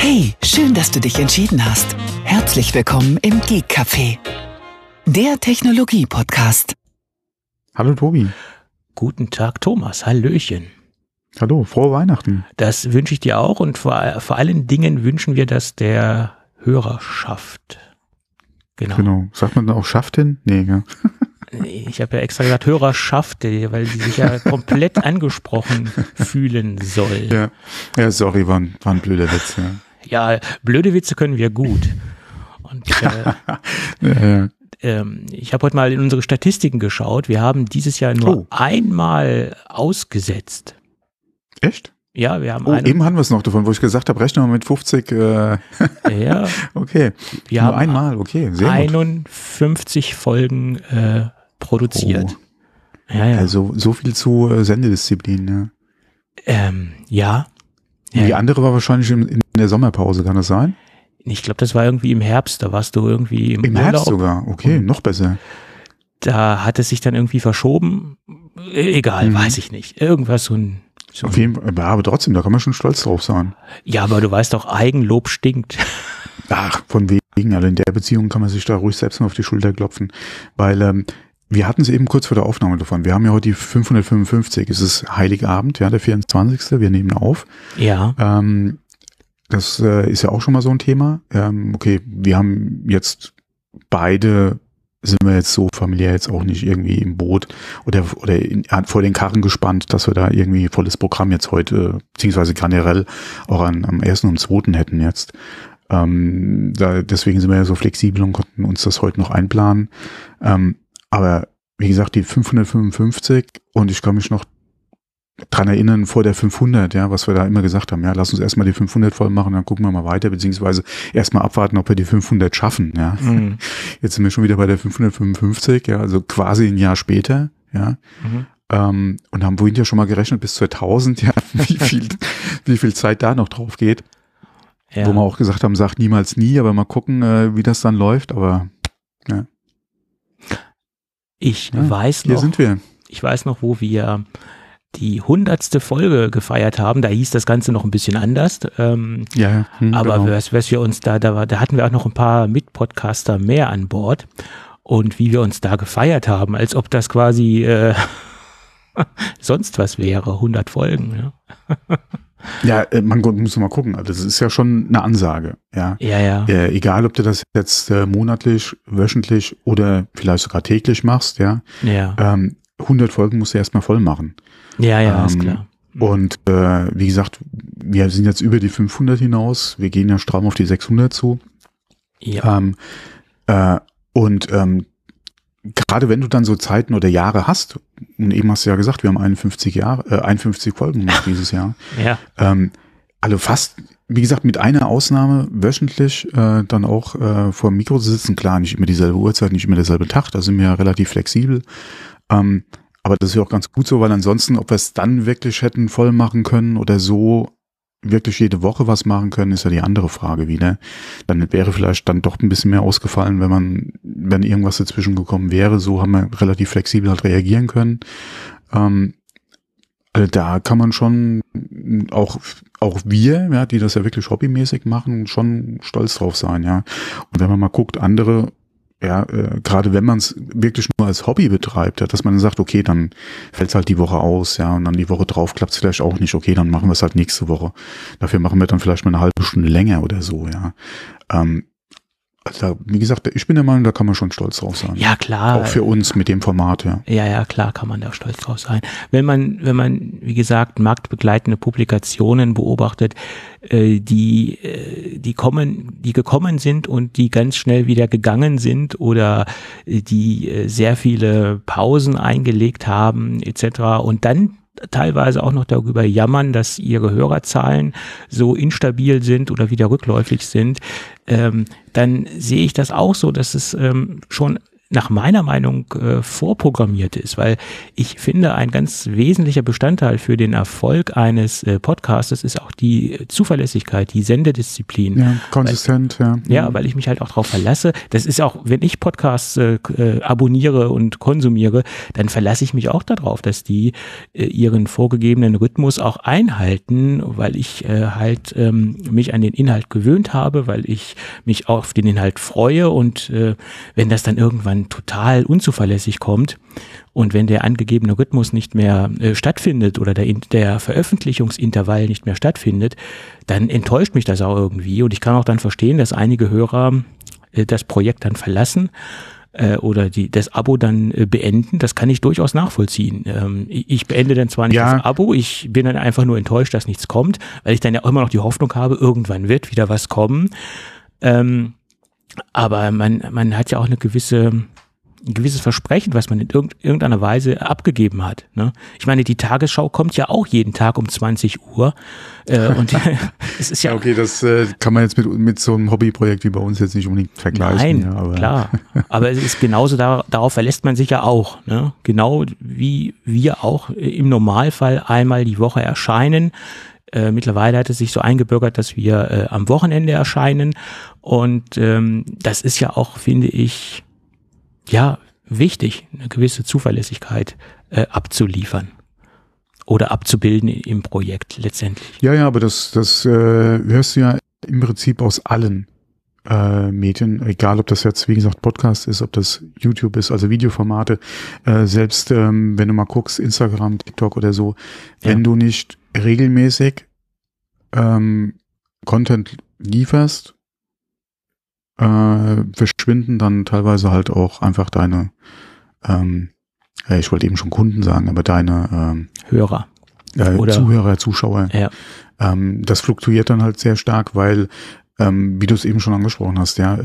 Hey, schön, dass du dich entschieden hast. Herzlich willkommen im Geek Café, der Technologie-Podcast. Hallo Tobi. Guten Tag Thomas, hallöchen. Hallo, frohe Weihnachten. Das wünsche ich dir auch und vor allen Dingen wünschen wir das der Hörerschaft. Genau. Sagt man dann auch Schaftin? Nee, ja. Ich habe ja extra gesagt Hörerschaft, weil sie sich ja komplett angesprochen fühlen soll. Ja, sorry, war ein blöder Witz. Ja, blöde Witze können wir gut. Und ich habe heute mal in unsere Statistiken geschaut. Wir haben dieses Jahr nur einmal ausgesetzt. Echt? Ja, wir haben eben hatten wir es noch davon, wo ich gesagt habe, rechne mal mit 50. Ja. Okay. Wir nur haben einmal, okay, sehr 51 Folgen produziert. Ja. Also so viel zu Sendedisziplin, ja. Ja. Die andere war wahrscheinlich in der Sommerpause, kann das sein? Ich glaube, das war irgendwie im Herbst, da warst du irgendwie im Urlaub. Herbst sogar, okay, noch besser. Da hat es sich dann irgendwie verschoben. Egal, weiß ich nicht. Irgendwas so ein Auf jeden Fall, aber trotzdem, da kann man schon stolz drauf sein. Ja, aber du weißt doch, Eigenlob stinkt. Ach, von wegen, also in der Beziehung kann man sich da ruhig selbst mal auf die Schulter klopfen, weil wir hatten es eben kurz vor der Aufnahme davon. Wir haben ja heute die 555, es ist Heiligabend, ja, der 24. Wir nehmen auf. Ja. Das ist ja auch schon mal so ein Thema. Okay, wir haben jetzt sind wir jetzt so familiär jetzt auch nicht irgendwie im Boot oder vor den Karren gespannt, dass wir da irgendwie volles Programm jetzt heute, beziehungsweise generell auch am 1. und 2. hätten jetzt. Deswegen sind wir ja so flexibel und konnten uns das heute noch einplanen. Aber wie gesagt, die 555 und ich kann mich noch dran erinnern, vor der 500, ja, was wir da immer gesagt haben, ja, lass uns erstmal die 500 voll machen, dann gucken wir mal weiter, beziehungsweise erstmal abwarten, ob wir die 500 schaffen, ja. Mhm. Jetzt sind wir schon wieder bei der 555, ja, also quasi ein Jahr später, ja. Mhm. Und haben vorhin ja schon mal gerechnet bis zur 1000, ja, wie viel Zeit da noch drauf geht. Ja. Wo wir auch gesagt haben, sagt niemals nie, aber mal gucken, wie das dann läuft, aber, ja. Ich weiß noch. Hier sind wir. Ich weiß noch, wo wir die 100. Folge gefeiert haben, da hieß das Ganze noch ein bisschen anders. Aber genau. was wir uns da hatten wir auch noch ein paar Mitpodcaster mehr an Bord und wie wir uns da gefeiert haben, als ob das quasi sonst was wäre, 100 Folgen. Ja, man muss mal gucken, also das ist ja schon eine Ansage. Ja. Egal, ob du das jetzt monatlich, wöchentlich oder vielleicht sogar täglich machst, ja. 100 Folgen musst du erstmal voll machen. Ja, ist klar. Und wie gesagt, wir sind jetzt über die 500 hinaus. Wir gehen ja stramm auf die 600 zu. Ja. Gerade wenn du dann so Zeiten oder Jahre hast, und eben hast du ja gesagt, wir haben 51 Folgen gemacht dieses Jahr. Ja. Also fast, wie gesagt, mit einer Ausnahme wöchentlich dann auch vor dem Mikro zu sitzen. Klar, nicht immer dieselbe Uhrzeit, nicht immer derselbe Tag, da sind wir ja relativ flexibel. Aber das ist ja auch ganz gut so, weil ansonsten, ob wir es dann wirklich hätten voll machen können oder so wirklich jede Woche was machen können, ist ja die andere Frage wieder. Dann wäre vielleicht dann doch ein bisschen mehr ausgefallen, wenn irgendwas dazwischen gekommen wäre. So haben wir relativ flexibel halt reagieren können. Also da kann man schon auch wir, ja, die das ja wirklich hobbymäßig machen, schon stolz drauf sein, ja. Und wenn man mal guckt, andere, ja, gerade wenn man es wirklich nur als Hobby betreibt, ja, dass man dann sagt, okay, dann fällt es halt die Woche aus, ja, und dann die Woche drauf klappt es vielleicht auch nicht, okay, dann machen wir es halt nächste Woche. Dafür machen wir dann vielleicht mal eine halbe Stunde länger oder so, ja. Also, wie gesagt, ich bin der Meinung, da kann man schon stolz drauf sein. Ja, klar. Auch für uns mit dem Format, ja. Ja, klar kann man da stolz drauf sein. Wenn man, wie gesagt, marktbegleitende Publikationen beobachtet, die gekommen sind und die ganz schnell wieder gegangen sind oder die sehr viele Pausen eingelegt haben, etc. und dann teilweise auch noch darüber jammern, dass ihre Hörerzahlen so instabil sind oder wieder rückläufig sind, dann sehe ich das auch so, dass es schon nach meiner Meinung vorprogrammiert ist, weil ich finde, ein ganz wesentlicher Bestandteil für den Erfolg eines Podcastes ist auch die Zuverlässigkeit, die Sendedisziplin. Ja, konsistent, ja. Ja, weil ich mich halt auch darauf verlasse. Das ist auch, wenn ich Podcasts abonniere und konsumiere, dann verlasse ich mich auch darauf, dass die ihren vorgegebenen Rhythmus auch einhalten, weil ich halt mich an den Inhalt gewöhnt habe, weil ich mich auf den Inhalt freue und wenn das dann irgendwann total unzuverlässig kommt und wenn der angegebene Rhythmus nicht mehr stattfindet oder der Veröffentlichungsintervall nicht mehr stattfindet, dann enttäuscht mich das auch irgendwie und ich kann auch dann verstehen, dass einige Hörer das Projekt dann verlassen oder das Abo dann beenden. Das kann ich durchaus nachvollziehen. Ich beende dann zwar nicht das Abo, ich bin dann einfach nur enttäuscht, dass nichts kommt, weil ich dann ja immer noch die Hoffnung habe, irgendwann wird wieder was kommen. Aber man hat ja auch ein gewisses Versprechen, was man in irgendeiner Weise abgegeben hat. Ne? Ich meine, die Tagesschau kommt ja auch jeden Tag um 20 Uhr. Und es ist ja. Okay, das kann man jetzt mit so einem Hobbyprojekt wie bei uns jetzt nicht unbedingt vergleichen. Nein, ja, aber klar. Aber es ist genauso, darauf verlässt man sich ja auch. Ne? Genau wie wir auch im Normalfall einmal die Woche erscheinen. Mittlerweile hat es sich so eingebürgert, dass wir am Wochenende erscheinen und das ist ja auch, finde ich, ja, wichtig, eine gewisse Zuverlässigkeit abzuliefern oder abzubilden im Projekt letztendlich. Ja, aber das hörst du ja im Prinzip aus allen Medien, egal ob das jetzt, wie gesagt, Podcast ist, ob das YouTube ist, also Videoformate, selbst wenn du mal guckst, Instagram, TikTok oder so, wenn du nicht regelmäßig Content lieferst, verschwinden dann teilweise halt auch einfach deine, ich wollte eben schon Kunden sagen, aber deine Hörer. Oder Zuhörer, Zuschauer. Ja. Das fluktuiert dann halt sehr stark, weil, wie du es eben schon angesprochen hast, ja,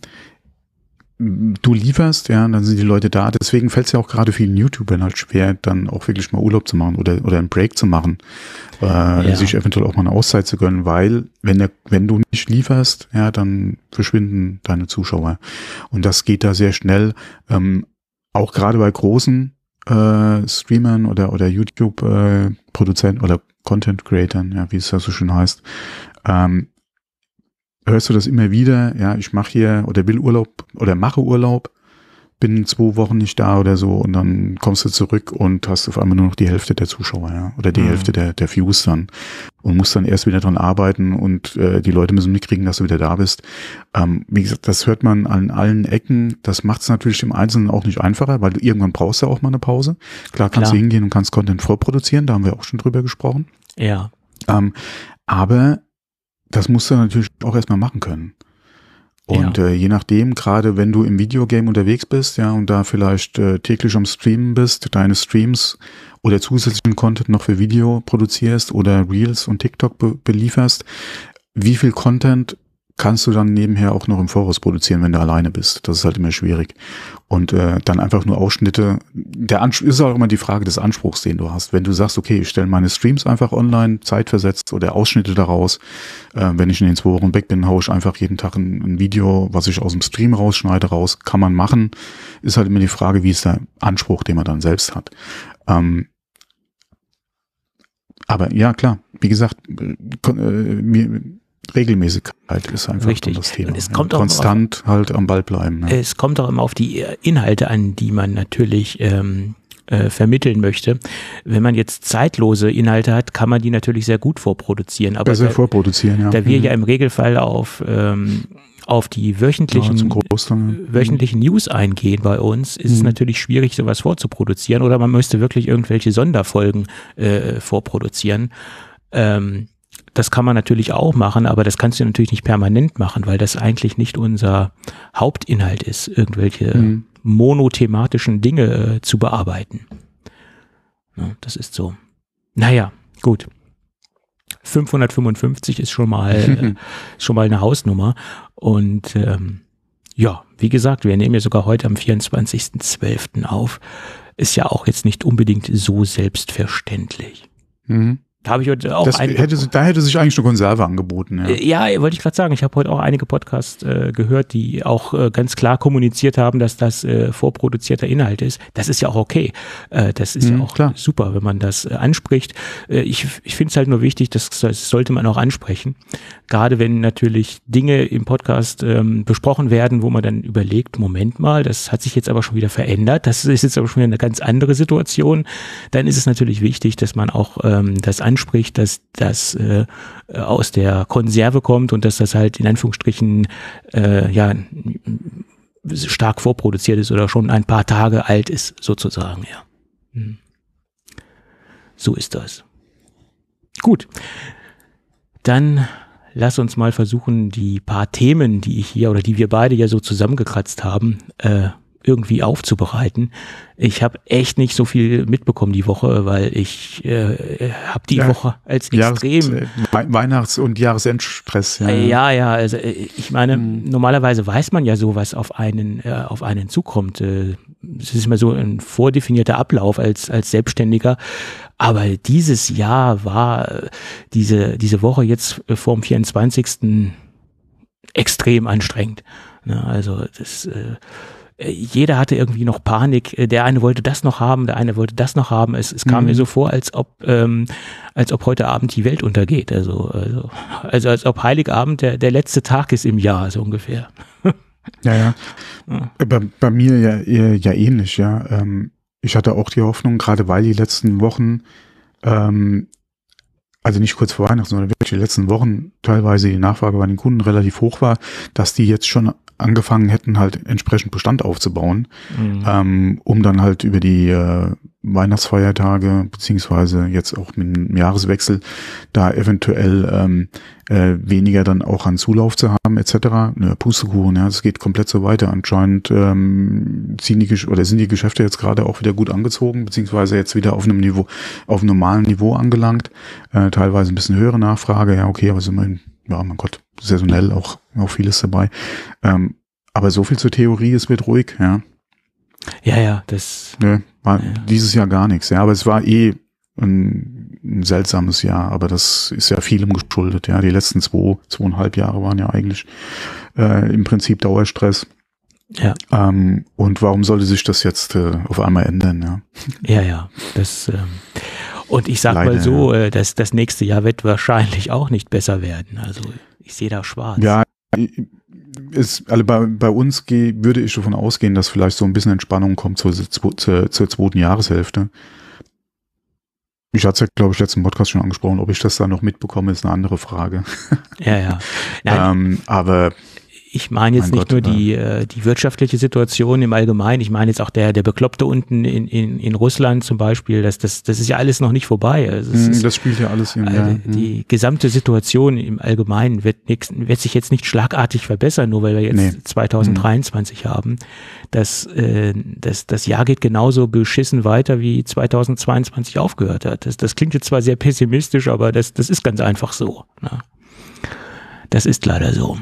du lieferst, ja, und dann sind die Leute da. Deswegen fällt es ja auch gerade vielen YouTubern halt schwer, dann auch wirklich mal Urlaub zu machen oder einen Break zu machen, sich eventuell auch mal eine Auszeit zu gönnen, weil wenn du nicht lieferst, ja, dann verschwinden deine Zuschauer. Und das geht da sehr schnell, auch gerade bei großen Streamern oder YouTube-Produzenten oder Content-Creatern, ja, wie es ja so schön heißt, hörst du das immer wieder, ja, ich mache hier oder will Urlaub oder mache Urlaub, bin 2 Wochen nicht da oder so und dann kommst du zurück und hast auf einmal nur noch die Hälfte der Zuschauer, ja, oder die Hälfte der Views dann und musst dann erst wieder dran arbeiten und die Leute müssen mitkriegen, dass du wieder da bist. Wie gesagt, das hört man an allen Ecken, das macht es natürlich im Einzelnen auch nicht einfacher, weil du irgendwann brauchst ja auch mal eine Pause. Klar kannst du hingehen und kannst Content vorproduzieren, da haben wir auch schon drüber gesprochen. Ja. Aber das musst du natürlich auch erstmal machen können. Und je nachdem, gerade wenn du im Videogame unterwegs bist, ja, und da vielleicht täglich am Streamen bist, deine Streams oder zusätzlichen Content noch für Video produzierst oder Reels und TikTok belieferst, wie viel Content kannst du dann nebenher auch noch im Voraus produzieren, wenn du alleine bist? Das ist halt immer schwierig. Und dann einfach nur Ausschnitte. Ist auch immer die Frage des Anspruchs, den du hast. Wenn du sagst, okay, ich stelle meine Streams einfach online, zeitversetzt oder Ausschnitte daraus. Wenn ich in den 2 Wochen weg bin, haue ich einfach jeden Tag ein Video, was ich aus dem Stream rausschneide, raus. Kann man machen. Ist halt immer die Frage, wie ist der Anspruch, den man dann selbst hat. Aber ja, klar, wie gesagt, Regelmäßigkeit ist einfach das Thema. Und es kommt auch konstant halt am Ball bleiben. Ne? Es kommt auch immer auf die Inhalte an, die man natürlich vermitteln möchte. Wenn man jetzt zeitlose Inhalte hat, kann man die natürlich sehr gut vorproduzieren. Aber besser vorproduzieren, ja. Da wir ja im Regelfall auf die wöchentlichen News eingehen bei uns, ist es natürlich schwierig, sowas vorzuproduzieren. Oder man müsste wirklich irgendwelche Sonderfolgen vorproduzieren. Das kann man natürlich auch machen, aber das kannst du natürlich nicht permanent machen, weil das eigentlich nicht unser Hauptinhalt ist, irgendwelche monothematischen Dinge zu bearbeiten. Ja, das ist so. Naja, gut. 555 ist schon mal eine Hausnummer. Und ja, wie gesagt, wir nehmen ja sogar heute am 24.12. auf. Ist ja auch jetzt nicht unbedingt so selbstverständlich. Da habe ich heute auch da hätte sich eigentlich eine Konserve angeboten. Ja, wollte ich gerade sagen. Ich habe heute auch einige Podcasts gehört, die auch ganz klar kommuniziert haben, dass das vorproduzierter Inhalt ist. Das ist ja auch okay. Das ist ja auch klar. Super, wenn man das anspricht. Ich finde es halt nur wichtig, das sollte man auch ansprechen. Gerade wenn natürlich Dinge im Podcast besprochen werden, wo man dann überlegt, Moment mal, das hat sich jetzt aber schon wieder verändert. Das ist jetzt aber schon wieder eine ganz andere Situation. Dann ist es natürlich wichtig, dass man auch das anspricht, dass das aus der Konserve kommt und dass das halt in Anführungsstrichen stark vorproduziert ist oder schon ein paar Tage alt ist, sozusagen, ja. So ist das. Gut, dann lass uns mal versuchen, die paar Themen, die ich hier oder die wir beide ja so zusammengekratzt haben, irgendwie aufzubereiten. Ich habe echt nicht so viel mitbekommen die Woche, weil ich habe die Woche als extrem Weihnachts- und Jahresendstress. Ja, also ich meine, normalerweise weiß man ja so, was auf einen zukommt. Es ist immer so ein vordefinierter Ablauf als Selbstständiger. Aber dieses Jahr war diese Woche jetzt vorm 24. extrem anstrengend. Also das jeder hatte irgendwie noch Panik. Der eine wollte das noch haben, der eine wollte das noch haben. Es kam mir so vor, als ob heute Abend die Welt untergeht. Also als ob Heiligabend der letzte Tag ist im Jahr, so ungefähr. Ja. Bei mir ja ähnlich, ja. Ich hatte auch die Hoffnung, gerade weil die letzten Wochen, also nicht kurz vor Weihnachten, sondern wirklich die letzten Wochen teilweise die Nachfrage bei den Kunden relativ hoch war, dass die jetzt schon angefangen hätten, halt entsprechend Bestand aufzubauen, um dann halt über die Weihnachtsfeiertage beziehungsweise jetzt auch mit dem Jahreswechsel da eventuell weniger dann auch an Zulauf zu haben etc. Pustekuchen, ja, es geht komplett so weiter. Anscheinend sind die Geschäfte jetzt gerade auch wieder gut angezogen, beziehungsweise jetzt wieder auf einem normalen Niveau angelangt. Teilweise ein bisschen höhere Nachfrage, ja okay, aber sind wir ja, mein Gott, saisonell auch vieles dabei. Aber so viel zur Theorie, es wird ruhig, ja. Ja, das war dieses Jahr gar nichts, ja, aber es war ein seltsames Jahr, aber das ist ja vielem geschuldet, ja. Die letzten 2,5 Jahre waren ja eigentlich im Prinzip Dauerstress. Ja. Und warum sollte sich das jetzt auf einmal ändern, ja? Ja, das und ich sag leider, mal so, dass das nächste Jahr wird wahrscheinlich auch nicht besser werden. Also ich sehe da schwarz. Ja, bei uns würde ich davon ausgehen, dass vielleicht so ein bisschen Entspannung kommt zur zweiten Jahreshälfte. Ich hatte es ja, glaube ich, letzten Podcast schon angesprochen. Ob ich das da noch mitbekomme, ist eine andere Frage. Ja. Nein, aber ich meine jetzt nicht nur die wirtschaftliche Situation im Allgemeinen, ich meine jetzt auch der Bekloppte unten in Russland zum Beispiel, das ist ja alles noch nicht vorbei. Also das spielt ja alles hin. Die gesamte Situation im Allgemeinen wird sich jetzt nicht schlagartig verbessern, nur weil wir jetzt 2023 haben. Das Jahr geht genauso beschissen weiter, wie 2022 aufgehört hat. Das klingt jetzt zwar sehr pessimistisch, aber das ist ganz einfach so. Ne? Das ist leider so.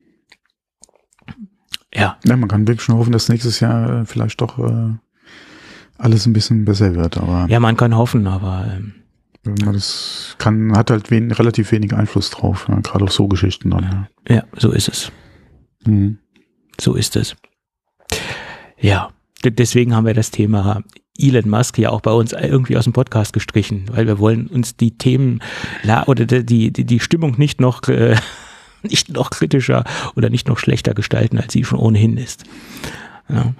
Ja, man kann wirklich schon hoffen, dass nächstes Jahr vielleicht doch alles ein bisschen besser wird. Aber ja, man kann hoffen, aber das hat halt relativ wenig Einfluss drauf, ja, gerade auf so Geschichten dann. Ja, so ist es. So ist es. Ja, deswegen haben wir das Thema Elon Musk ja auch bei uns irgendwie aus dem Podcast gestrichen, weil wir wollen uns die Themen oder die Stimmung nicht noch kritischer oder nicht noch schlechter gestalten, als sie schon ohnehin ist. Ja.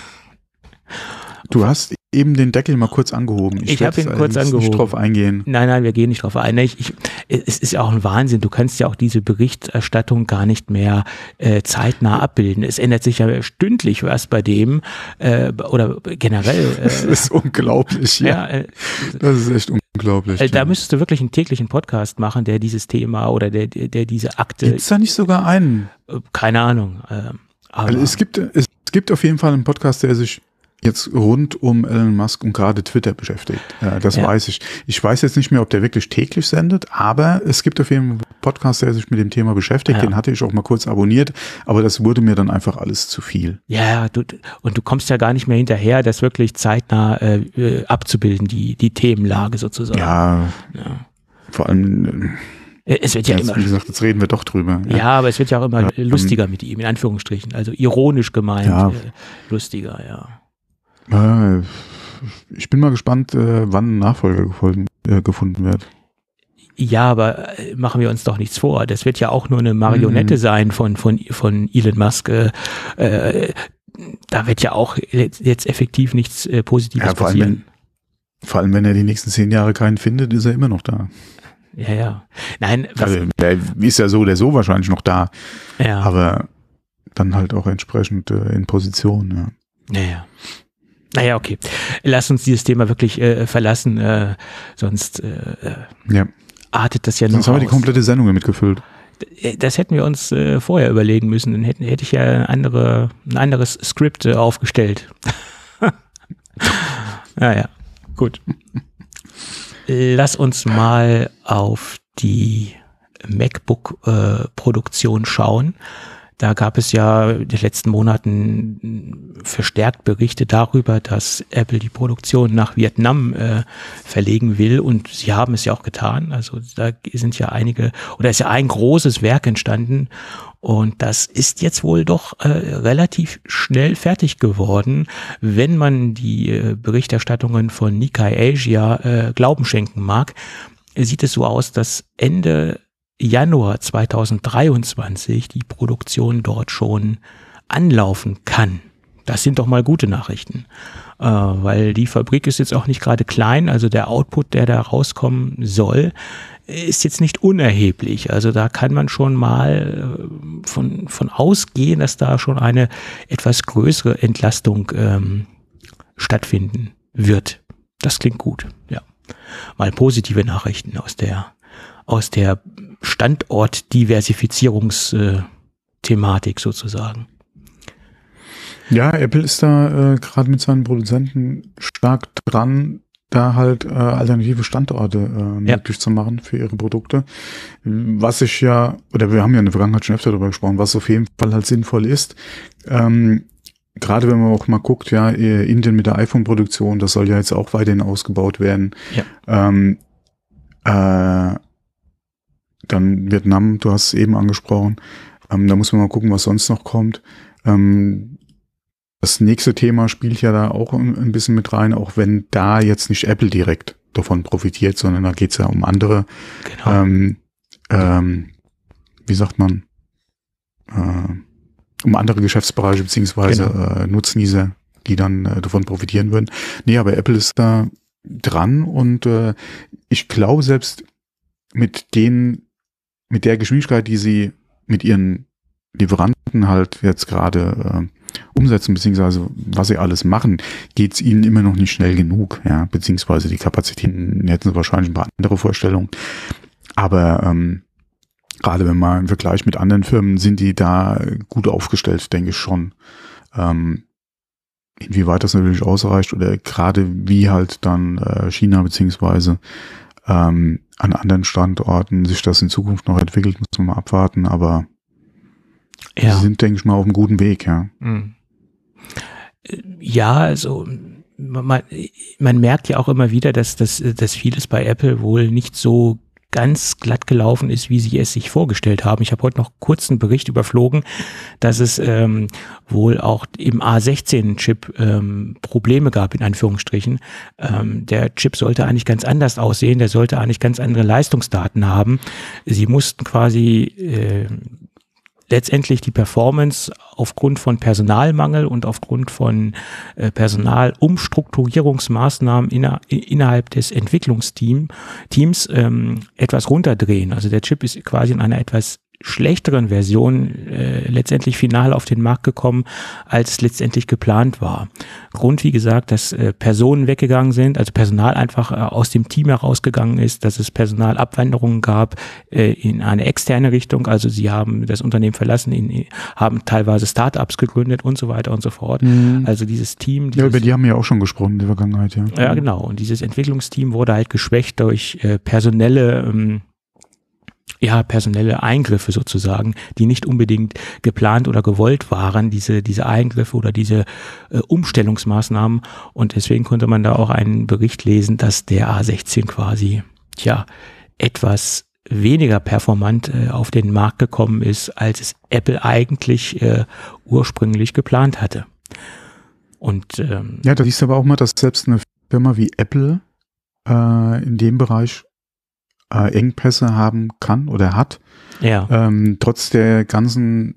Du hast eben den Deckel mal kurz angehoben. Ich habe ihn kurz angehoben. Nicht drauf eingehen. Nein, wir gehen nicht drauf ein. Es ist ja auch ein Wahnsinn. Du kannst ja auch diese Berichterstattung gar nicht mehr zeitnah abbilden. Es ändert sich ja stündlich was bei dem oder generell. Das ist unglaublich. Ja. Das ist echt unglaublich. Da müsstest du wirklich einen täglichen Podcast machen, der dieses Thema oder der diese Akte. Gibt's da nicht sogar einen? Keine Ahnung. Aber also es gibt auf jeden Fall einen Podcast, der sich jetzt rund um Elon Musk und gerade Twitter beschäftigt. Das weiß ich. Ich weiß jetzt nicht mehr, ob der wirklich täglich sendet, aber es gibt auf jeden Fall einen Podcast, der sich mit dem Thema beschäftigt. Ja. Den hatte ich auch mal kurz abonniert, aber das wurde mir dann einfach alles zu viel. Ja, du kommst ja gar nicht mehr hinterher, das wirklich zeitnah abzubilden, die Themenlage sozusagen. Ja. Vor allem, es wird ja jetzt, immer, wie gesagt, jetzt reden wir doch drüber. ja, aber es wird ja auch immer lustiger mit ihm, in Anführungsstrichen. Also ironisch gemeint, Ja. Lustiger, ja. Ich bin mal gespannt, wann ein Nachfolger gefunden wird. Ja, aber machen wir uns doch nichts vor. Das wird ja auch nur eine Marionette sein von Elon Musk. Da wird ja auch jetzt effektiv nichts Positives passieren. Vor allem, wenn er die nächsten 10 Jahre keinen findet, ist er immer noch da. Ja. Nein, also der ist ja so oder so wahrscheinlich noch da. Ja. Aber dann halt auch entsprechend in Position, ja. Ja. Naja, okay. Lass uns dieses Thema wirklich verlassen, sonst artet das ja noch aus. Sonst haben wir die komplette Sendung mitgefüllt. Das hätten wir uns vorher überlegen müssen. Dann hätte ich ja ein anderes Skript aufgestellt. Naja, gut. Lass uns mal auf die MacBook-Produktion schauen. Da gab es ja in den letzten Monaten verstärkt Berichte darüber, dass Apple die Produktion nach Vietnam verlegen will, und sie haben es ja auch getan. Also da sind ja ist ja ein großes Werk entstanden, und das ist jetzt wohl doch relativ schnell fertig geworden, wenn man die Berichterstattungen von Nikkei Asia Glauben schenken mag. Sieht es so aus, dass Ende Januar 2023 die Produktion dort schon anlaufen kann. Das sind doch mal gute Nachrichten, weil die Fabrik ist jetzt auch nicht gerade klein, also der Output, der da rauskommen soll, ist jetzt nicht unerheblich. Also da kann man schon mal von ausgehen, dass da schon eine etwas größere Entlastung stattfinden wird. Das klingt gut, ja. Mal positive Nachrichten aus der Standortdiversifizierungsthematik sozusagen. Ja, Apple ist da gerade mit seinen Produzenten stark dran, da halt alternative Standorte möglich zu machen für ihre Produkte. Was wir haben ja in der Vergangenheit schon öfter darüber gesprochen, was auf jeden Fall halt sinnvoll ist. Gerade wenn man auch mal guckt, ja, Indien mit der iPhone-Produktion, das soll ja jetzt auch weiterhin ausgebaut werden. Ja. Dann Vietnam, du hast es eben angesprochen. Da muss man mal gucken, was sonst noch kommt. Das nächste Thema spielt ja da auch ein bisschen mit rein, auch wenn da jetzt nicht Apple direkt davon profitiert, sondern da geht es ja um andere, wie sagt man, um andere Geschäftsbereiche beziehungsweise Nutznießer, die dann davon profitieren würden. Nee, aber Apple ist da dran, und ich glaube, selbst mit der Geschwindigkeit, die sie mit ihren Lieferanten halt jetzt gerade umsetzen, beziehungsweise was sie alles machen, geht es ihnen immer noch nicht schnell genug, ja, beziehungsweise die Kapazitäten hätten sie wahrscheinlich ein paar andere Vorstellungen. Aber gerade wenn man im Vergleich mit anderen Firmen, sind die da gut aufgestellt, denke ich schon. Inwieweit das natürlich ausreicht oder gerade wie halt dann China beziehungsweise an anderen Standorten sich das in Zukunft noch entwickelt, muss man mal abwarten, aber sie sind, denke ich mal, auf einem guten Weg, ja. Ja, also man merkt ja auch immer wieder, dass vieles bei Apple wohl nicht so ganz glatt gelaufen ist, wie sie es sich vorgestellt haben. Ich habe heute noch kurz einen Bericht überflogen, dass es wohl auch im A16-Chip Probleme gab, in Anführungsstrichen. Der Chip sollte eigentlich ganz anders aussehen, der sollte eigentlich ganz andere Leistungsdaten haben. Sie mussten quasi letztendlich die Performance aufgrund von Personalmangel und aufgrund von Personalumstrukturierungsmaßnahmen innerhalb des Entwicklungsteams etwas runterdrehen. Also der Chip ist quasi in einer etwas schlechteren Version letztendlich final auf den Markt gekommen, als es letztendlich geplant war. Grund, wie gesagt, dass Personen weggegangen sind, also Personal einfach aus dem Team herausgegangen ist, dass es Personalabwanderungen gab in eine externe Richtung, also sie haben das Unternehmen verlassen, haben teilweise Startups gegründet und so weiter und so fort. Also dieses Team. Ja, über die haben wir ja auch schon gesprochen in der Vergangenheit, ja. Ja, genau. Und dieses Entwicklungsteam wurde halt geschwächt durch personelle Eingriffe sozusagen, die nicht unbedingt geplant oder gewollt waren, diese Eingriffe oder diese Umstellungsmaßnahmen. Und deswegen konnte man da auch einen Bericht lesen, dass der A16 quasi, etwas weniger performant auf den Markt gekommen ist, als es Apple eigentlich ursprünglich geplant hatte. Und ja, da siehst du aber auch mal, dass selbst eine Firma wie Apple in dem Bereich Engpässe haben kann oder hat. ja, Trotz der ganzen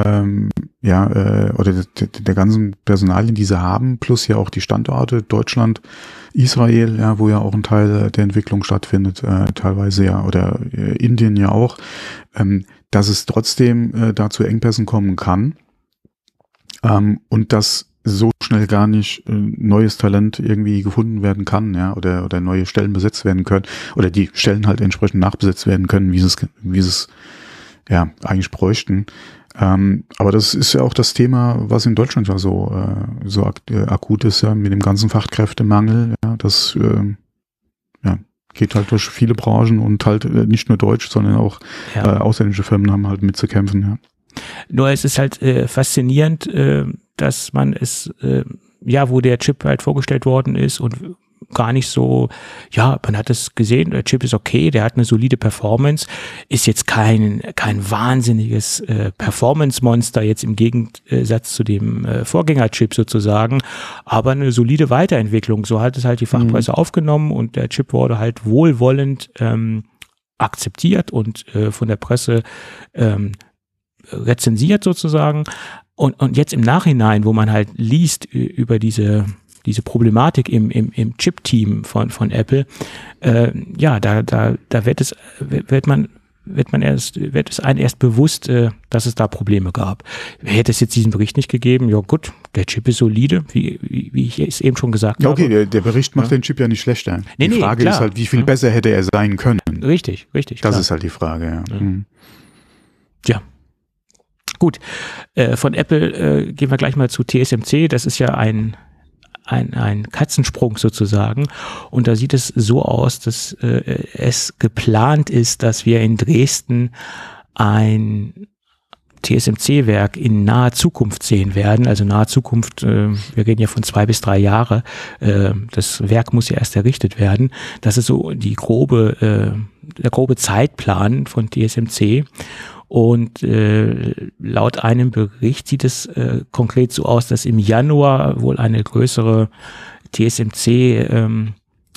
oder der ganzen Personalien, die sie haben, plus ja auch die Standorte Deutschland, Israel, ja, wo ja auch ein Teil der Entwicklung stattfindet, teilweise ja, oder Indien ja auch, dass es trotzdem da zu Engpässen kommen kann, und dass so schnell gar nicht neues Talent irgendwie gefunden werden kann, ja, oder neue Stellen besetzt werden können, oder die Stellen halt entsprechend nachbesetzt werden können, wie sie es ja eigentlich bräuchten. Aber das ist ja auch das Thema, was in Deutschland ja so akut ist, ja, mit dem ganzen Fachkräftemangel. Ja, das geht halt durch viele Branchen und halt nicht nur Deutsch, sondern auch ausländische Firmen haben halt mitzukämpfen. Ja. Nur es ist halt faszinierend, dass man es, wo der Chip halt vorgestellt worden ist und gar nicht so, ja, man hat es gesehen, der Chip ist okay, der hat eine solide Performance, ist jetzt kein wahnsinniges Performance-Monster jetzt im Gegensatz zu dem Vorgängerchip sozusagen, aber eine solide Weiterentwicklung. So hat es halt die Fachpresse aufgenommen und der Chip wurde halt wohlwollend akzeptiert und von der Presse rezensiert sozusagen. Und jetzt im Nachhinein, wo man halt liest über diese Problematik im Chip-Team von Apple, da wird es einem erst bewusst, dass es da Probleme gab. Hätte es jetzt diesen Bericht nicht gegeben, ja gut, der Chip ist solide, wie ich es eben schon gesagt habe. Okay, der Bericht macht den Chip ja nicht schlechter. Die Frage ist halt, wie viel besser hätte er sein können. Richtig. Das klar. Ist halt die Frage, ja. Ja. Gut, von Apple gehen wir gleich mal zu TSMC. Das ist ja ein Katzensprung sozusagen. Und da sieht es so aus, dass es geplant ist, dass wir in Dresden ein TSMC-Werk in naher Zukunft sehen werden. Also nahe Zukunft, wir reden ja von 2 bis 3 Jahre. Das Werk muss ja erst errichtet werden. Das ist so der grobe Zeitplan von TSMC. Und laut einem Bericht sieht es konkret so aus, dass im Januar wohl eine größere TSMC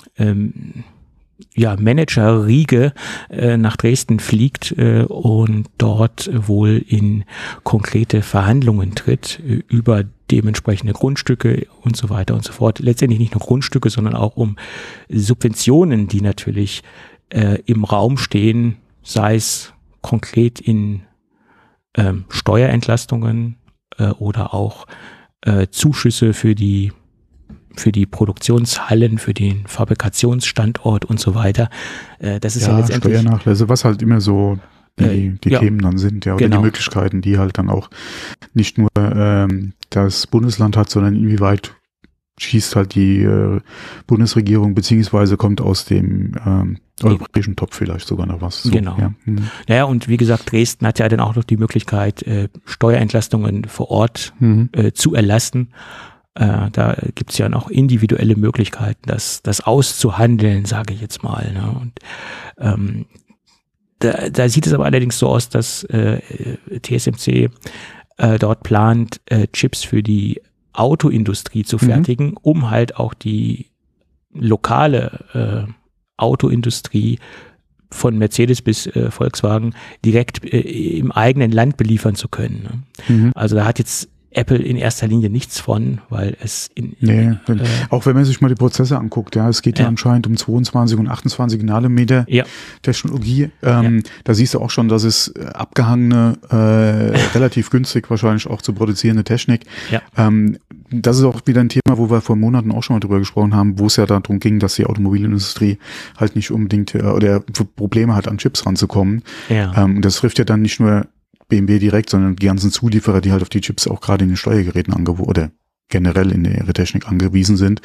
Manager-Riege nach Dresden fliegt und dort wohl in konkrete Verhandlungen tritt über dementsprechende Grundstücke und so weiter und so fort. Letztendlich nicht nur Grundstücke, sondern auch um Subventionen, die natürlich im Raum stehen, sei es konkret in Steuerentlastungen oder auch Zuschüsse für die Produktionshallen, für den Fabrikationsstandort und so weiter. Das ist ja letztendlich Steuernachlässe, was halt immer so die Themen dann sind, ja, oder genau. Die Möglichkeiten, die halt dann auch nicht nur das Bundesland hat, sondern inwieweit schießt halt die Bundesregierung, beziehungsweise kommt aus dem europäischen Topf vielleicht sogar noch was. So, genau. Ja. Naja, und wie gesagt, Dresden hat ja dann auch noch die Möglichkeit, Steuerentlastungen vor Ort zu erlassen. Da gibt's ja noch individuelle Möglichkeiten, das auszuhandeln, sage ich jetzt mal. Ne? Und da sieht es aber allerdings so aus, dass TSMC dort plant, Chips für die Autoindustrie zu fertigen, um halt auch die lokale Autoindustrie von Mercedes bis Volkswagen direkt im eigenen Land beliefern zu können. Ne? Also da hat jetzt Apple in erster Linie nichts von, weil es auch wenn man sich mal die Prozesse anguckt, ja, es geht ja anscheinend um 22 und 28 Nanometer Technologie. Da siehst du auch schon, dass es abgehangene, relativ günstig wahrscheinlich auch zu produzierende Technik. Ja. Das ist auch wieder ein Thema, wo wir vor Monaten auch schon mal drüber gesprochen haben, wo es ja darum ging, dass die Automobilindustrie halt nicht unbedingt oder Probleme hat, an Chips ranzukommen. Ja. Und das trifft ja dann nicht nur BMW direkt, sondern die ganzen Zulieferer, die halt auf die Chips auch gerade in den Steuergeräten oder generell in ihre Technik angewiesen sind.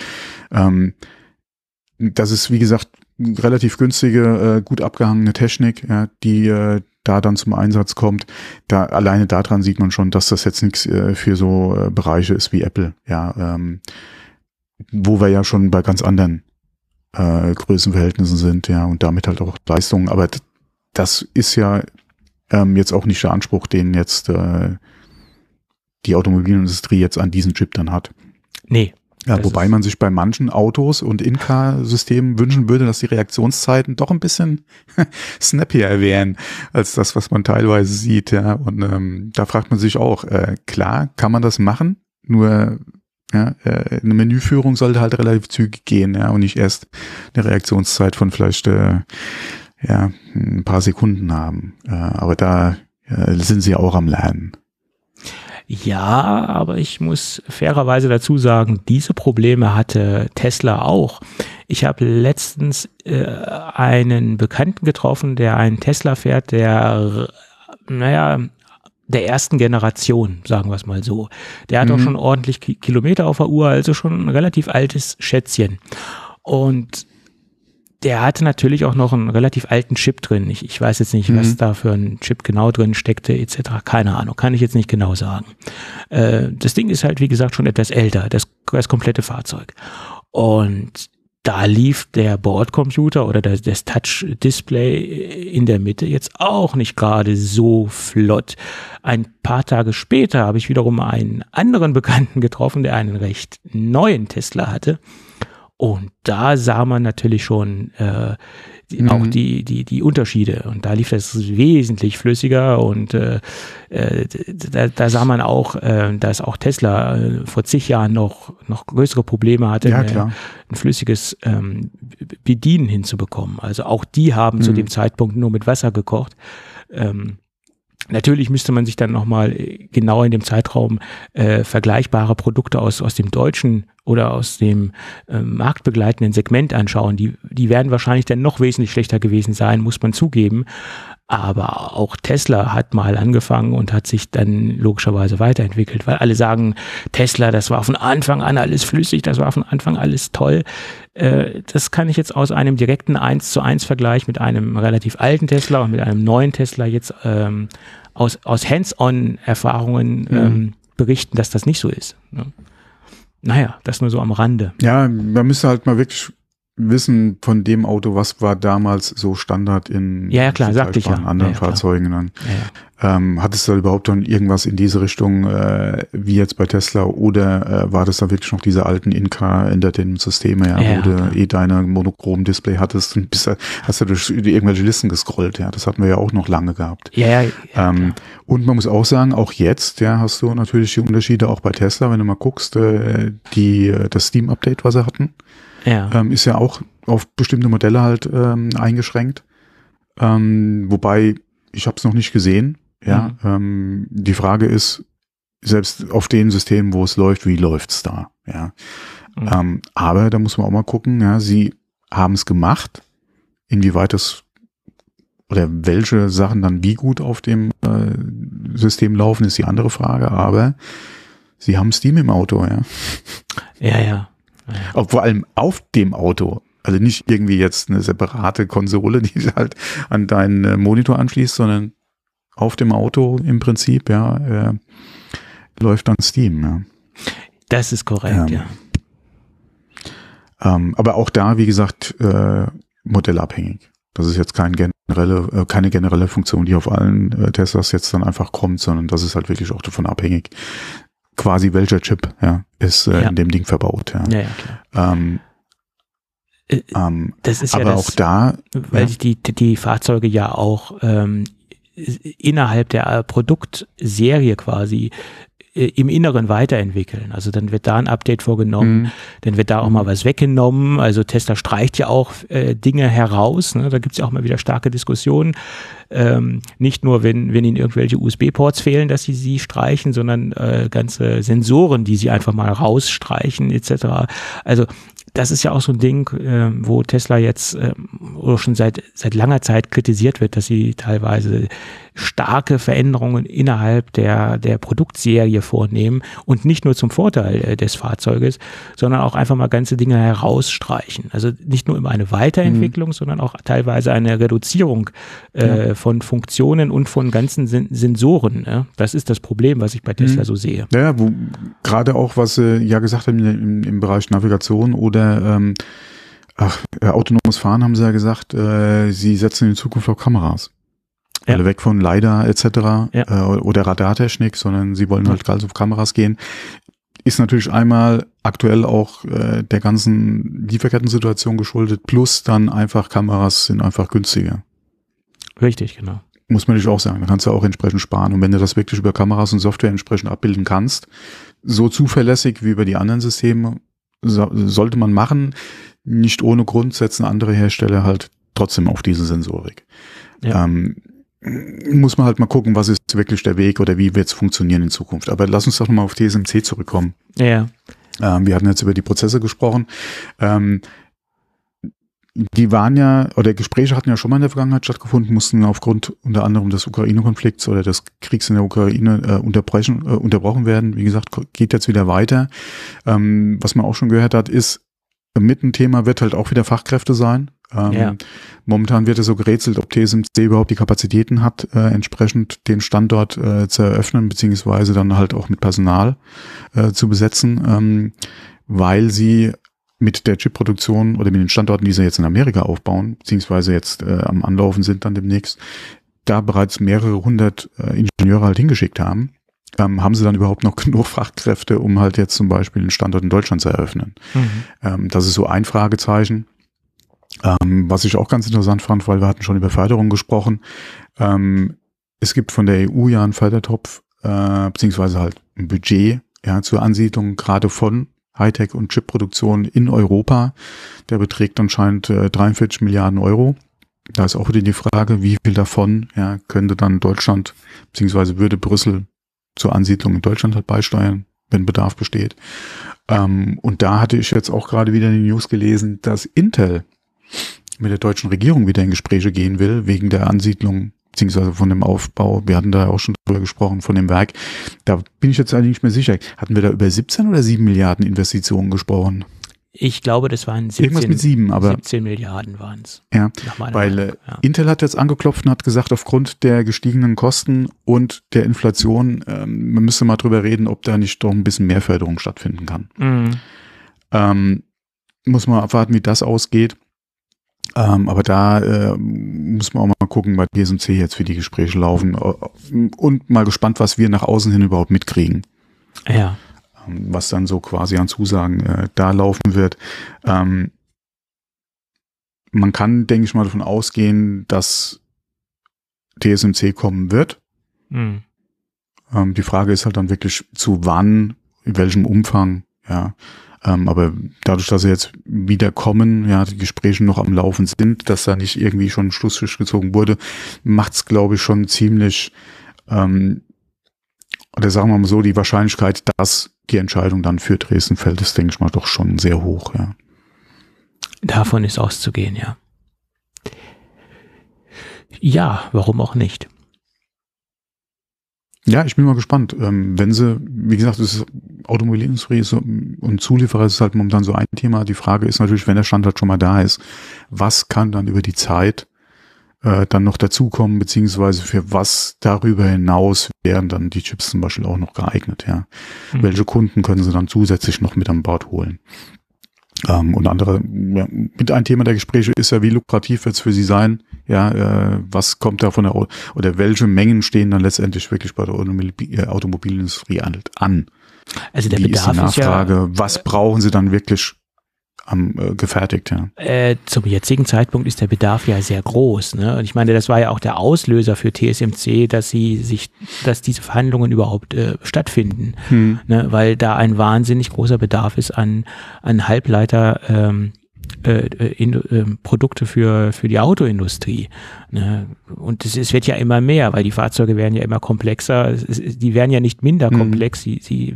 Das ist, wie gesagt, relativ günstige, gut abgehangene Technik, ja, die da dann zum Einsatz kommt. Alleine daran sieht man schon, dass das jetzt nichts für so Bereiche ist wie Apple, ja, wo wir ja schon bei ganz anderen Größenverhältnissen sind, ja, und damit halt auch Leistungen. Aber das ist ja jetzt auch nicht der Anspruch, den jetzt die Automobilindustrie jetzt an diesen Chip dann hat. Nee. Ja, wobei man sich bei manchen Autos und In-Car-Systemen wünschen würde, dass die Reaktionszeiten doch ein bisschen snappier wären als das, was man teilweise sieht. Ja, und da fragt man sich auch, klar, kann man das machen, nur ja, eine Menüführung sollte halt relativ zügig gehen, ja, und nicht erst eine Reaktionszeit von vielleicht ein paar Sekunden haben. Aber da sind sie auch am Lernen. Ja, aber ich muss fairerweise dazu sagen, diese Probleme hatte Tesla auch. Ich habe letztens einen Bekannten getroffen, der einen Tesla fährt, der ersten Generation, sagen wir es mal so. Der hat auch schon ordentlich Kilometer auf der Uhr, also schon ein relativ altes Schätzchen. Und der hatte natürlich auch noch einen relativ alten Chip drin. Ich weiß jetzt nicht, was da für ein Chip genau drin steckte, etc. Keine Ahnung, kann ich jetzt nicht genau sagen. Das Ding ist halt, wie gesagt, schon etwas älter, das komplette Fahrzeug. Und da lief der Bordcomputer oder das Touch-Display in der Mitte jetzt auch nicht gerade so flott. Ein paar Tage später habe ich wiederum einen anderen Bekannten getroffen, der einen recht neuen Tesla hatte. Und da sah man natürlich schon auch die Unterschiede. Und da lief das wesentlich flüssiger. Und da sah man auch, dass auch Tesla vor zig Jahren noch größere Probleme hatte, ein flüssiges Bedienen hinzubekommen. Also auch die haben zu dem Zeitpunkt nur mit Wasser gekocht. Natürlich müsste man sich dann nochmal genau in dem Zeitraum vergleichbare Produkte aus dem deutschen oder aus dem marktbegleitenden Segment anschauen. Die werden wahrscheinlich dann noch wesentlich schlechter gewesen sein, muss man zugeben. Aber auch Tesla hat mal angefangen und hat sich dann logischerweise weiterentwickelt, weil alle sagen, Tesla, das war von Anfang an alles flüssig, das war von Anfang an alles toll. Das kann ich jetzt aus einem direkten 1:1 Vergleich mit einem relativ alten Tesla und mit einem neuen Tesla jetzt aus Hands-on-Erfahrungen berichten, dass das nicht so ist. Ne? Naja, das nur so am Rande. Ja, man müsste halt mal wirklich wissen von dem Auto, was war damals so Standard in anderen Fahrzeugen. Dann. Hat es da überhaupt dann irgendwas in diese Richtung wie jetzt bei Tesla oder war das da wirklich noch diese alten In-Car-Entertainment-Systeme, wo du deine monochromen Display hattest und hast du durch irgendwelche Listen gescrollt, das hatten wir ja auch noch lange gehabt. Und man muss auch sagen, auch jetzt, hast du natürlich die Unterschiede auch bei Tesla, wenn du mal guckst, das Steam-Update, was sie hatten, ist ja auch auf bestimmte Modelle halt eingeschränkt. Wobei, ich habe es noch nicht gesehen. Die Frage ist, selbst auf den Systemen, wo es läuft, wie läuft's da? Aber da muss man auch mal gucken, sie haben es gemacht, inwieweit das oder welche Sachen dann wie gut auf dem System laufen, ist die andere Frage, aber sie haben Steam im Auto, Auch vor allem auf dem Auto. Also nicht irgendwie jetzt eine separate Konsole, die halt an deinen Monitor anschließt, sondern auf dem Auto im Prinzip, läuft dann Steam, Das ist korrekt, Aber auch da, wie gesagt, modellabhängig. Das ist jetzt keine generelle Funktion, die auf allen Teslas jetzt dann einfach kommt, sondern das ist halt wirklich auch davon abhängig, quasi welcher Chip ist in dem Ding verbaut. Klar. Das ist aber auch da, weil sich die Fahrzeuge ja auch innerhalb der Produktserie quasi im Inneren weiterentwickeln. Also dann wird da ein Update vorgenommen, dann wird da auch mal was weggenommen. Also Tesla streicht ja auch Dinge heraus. Ne? Da gibt es ja auch mal wieder starke Diskussionen. Nicht nur, wenn ihnen irgendwelche USB-Ports fehlen, dass sie streichen, sondern ganze Sensoren, die sie einfach mal rausstreichen etc. Also das ist ja auch so ein Ding, wo Tesla jetzt oder schon seit langer Zeit kritisiert wird, dass sie teilweise starke Veränderungen innerhalb der Produktserie vornehmen und nicht nur zum Vorteil des Fahrzeuges, sondern auch einfach mal ganze Dinge herausstreichen. Also nicht nur immer eine Weiterentwicklung, sondern auch teilweise eine Reduzierung von Funktionen und von ganzen Sensoren. Ne? Das ist das Problem, was ich bei Tesla so sehe. Ja, gerade auch, was Sie gesagt haben im Bereich Navigation oder Autonomes Fahren haben sie ja gesagt, sie setzen in Zukunft auf Kameras. Ja. Also weg von LiDAR etc. Ja. Oder Radartechnik, sondern sie wollen halt ganz auf Kameras gehen. Ist natürlich einmal aktuell auch der ganzen Lieferkettensituation geschuldet, plus dann einfach Kameras sind einfach günstiger. Richtig, genau. Muss man natürlich auch sagen, da kannst du auch entsprechend sparen. Und wenn du das wirklich über Kameras und Software entsprechend abbilden kannst, so zuverlässig wie über die anderen Systeme, sollte man machen. Nicht ohne Grund setzen andere Hersteller halt trotzdem auf diese Sensorik. Ja. Muss man halt mal gucken, was ist wirklich der Weg oder wie wird es funktionieren in Zukunft. Aber lass uns doch nochmal auf TSMC zurückkommen. Ja. Wir hatten jetzt über die Prozesse gesprochen. Die waren ja, oder Gespräche hatten ja schon mal in der Vergangenheit stattgefunden, mussten aufgrund unter anderem des Ukraine-Konflikts oder des Kriegs in der Ukraine unterbrochen werden. Wie gesagt, geht jetzt wieder weiter. Was man auch schon gehört hat, ist, mit ein Thema wird halt auch wieder Fachkräfte sein. Momentan wird es so gerätselt, ob TSMC überhaupt die Kapazitäten hat, entsprechend den Standort zu eröffnen, beziehungsweise dann halt auch mit Personal zu besetzen, weil sie mit der Chipproduktion oder mit den Standorten, die sie jetzt in Amerika aufbauen, beziehungsweise jetzt am Anlaufen sind dann demnächst, da bereits mehrere hundert Ingenieure halt hingeschickt haben. Haben sie dann überhaupt noch genug Fachkräfte, um halt jetzt zum Beispiel einen Standort in Deutschland zu eröffnen? Das ist so ein Fragezeichen. Was ich auch ganz interessant fand, weil wir hatten schon über Förderung gesprochen. Es gibt von der EU ja einen Fördertopf, beziehungsweise halt ein Budget zur Ansiedlung gerade von Hightech- und Chipproduktion in Europa. Der beträgt anscheinend 43 Milliarden Euro. Da ist auch wieder die Frage, wie viel davon könnte dann Deutschland, beziehungsweise würde Brüssel zur Ansiedlung in Deutschland halt beisteuern, wenn Bedarf besteht. Und da hatte ich jetzt auch gerade wieder in den News gelesen, dass Intel mit der deutschen Regierung wieder in Gespräche gehen will, wegen der Ansiedlung, beziehungsweise von dem Aufbau. Wir hatten da auch schon drüber gesprochen, von dem Werk. Da bin ich jetzt eigentlich nicht mehr sicher. Hatten wir da über 17 oder 7 Milliarden Investitionen gesprochen? Ich glaube, das waren 17, irgendwas mit 7, aber 17 Milliarden waren es. Ja, weil Intel hat jetzt angeklopft und hat gesagt, aufgrund der gestiegenen Kosten und der Inflation, man müsste mal drüber reden, ob da nicht doch ein bisschen mehr Förderung stattfinden kann. Muss man abwarten, wie das ausgeht. Aber da muss man auch mal gucken, bei TSMC jetzt wie die Gespräche laufen und mal gespannt, was wir nach außen hin überhaupt mitkriegen. Ja. Was dann so quasi an Zusagen da laufen wird. Man kann, denke ich mal, davon ausgehen, dass TSMC kommen wird. Die Frage ist halt dann wirklich zu wann, in welchem Umfang, aber dadurch, dass sie jetzt wieder kommen, die Gespräche noch am Laufen sind, dass da nicht irgendwie schon ein Schlussstrich gezogen wurde, macht's, glaube ich, schon ziemlich, oder sagen wir mal so, die Wahrscheinlichkeit, dass die Entscheidung dann für Dresden fällt, ist, denke ich mal, doch schon sehr hoch, Davon ist auszugehen, ja. Ja, warum auch nicht? Ja, ich bin mal gespannt. Wenn sie, wie gesagt, das ist Automobilindustrie und Zulieferer ist halt momentan so ein Thema. Die Frage ist natürlich, wenn der Standard schon mal da ist, was kann dann über die Zeit dann noch dazukommen, beziehungsweise für was darüber hinaus wären dann die Chips zum Beispiel auch noch geeignet, Welche Kunden können sie dann zusätzlich noch mit an Bord holen? Und andere, mit ein Thema der Gespräche ist ja, wie lukrativ wird es für sie sein, was kommt da von der, oder welche Mengen stehen dann letztendlich wirklich bei der Automobilindustrie an? Also der Bedarf ist die Nachfrage, was brauchen sie dann wirklich gefertigt, Zum jetzigen Zeitpunkt ist der Bedarf ja sehr groß, ne? Und ich meine, das war ja auch der Auslöser für TSMC, dass diese Verhandlungen überhaupt stattfinden, ne? Weil da ein wahnsinnig großer Bedarf ist an Halbleiter Produkte für die Autoindustrie, ne? Und es wird ja immer mehr, weil die Fahrzeuge werden ja immer komplexer, die werden ja nicht minder komplex,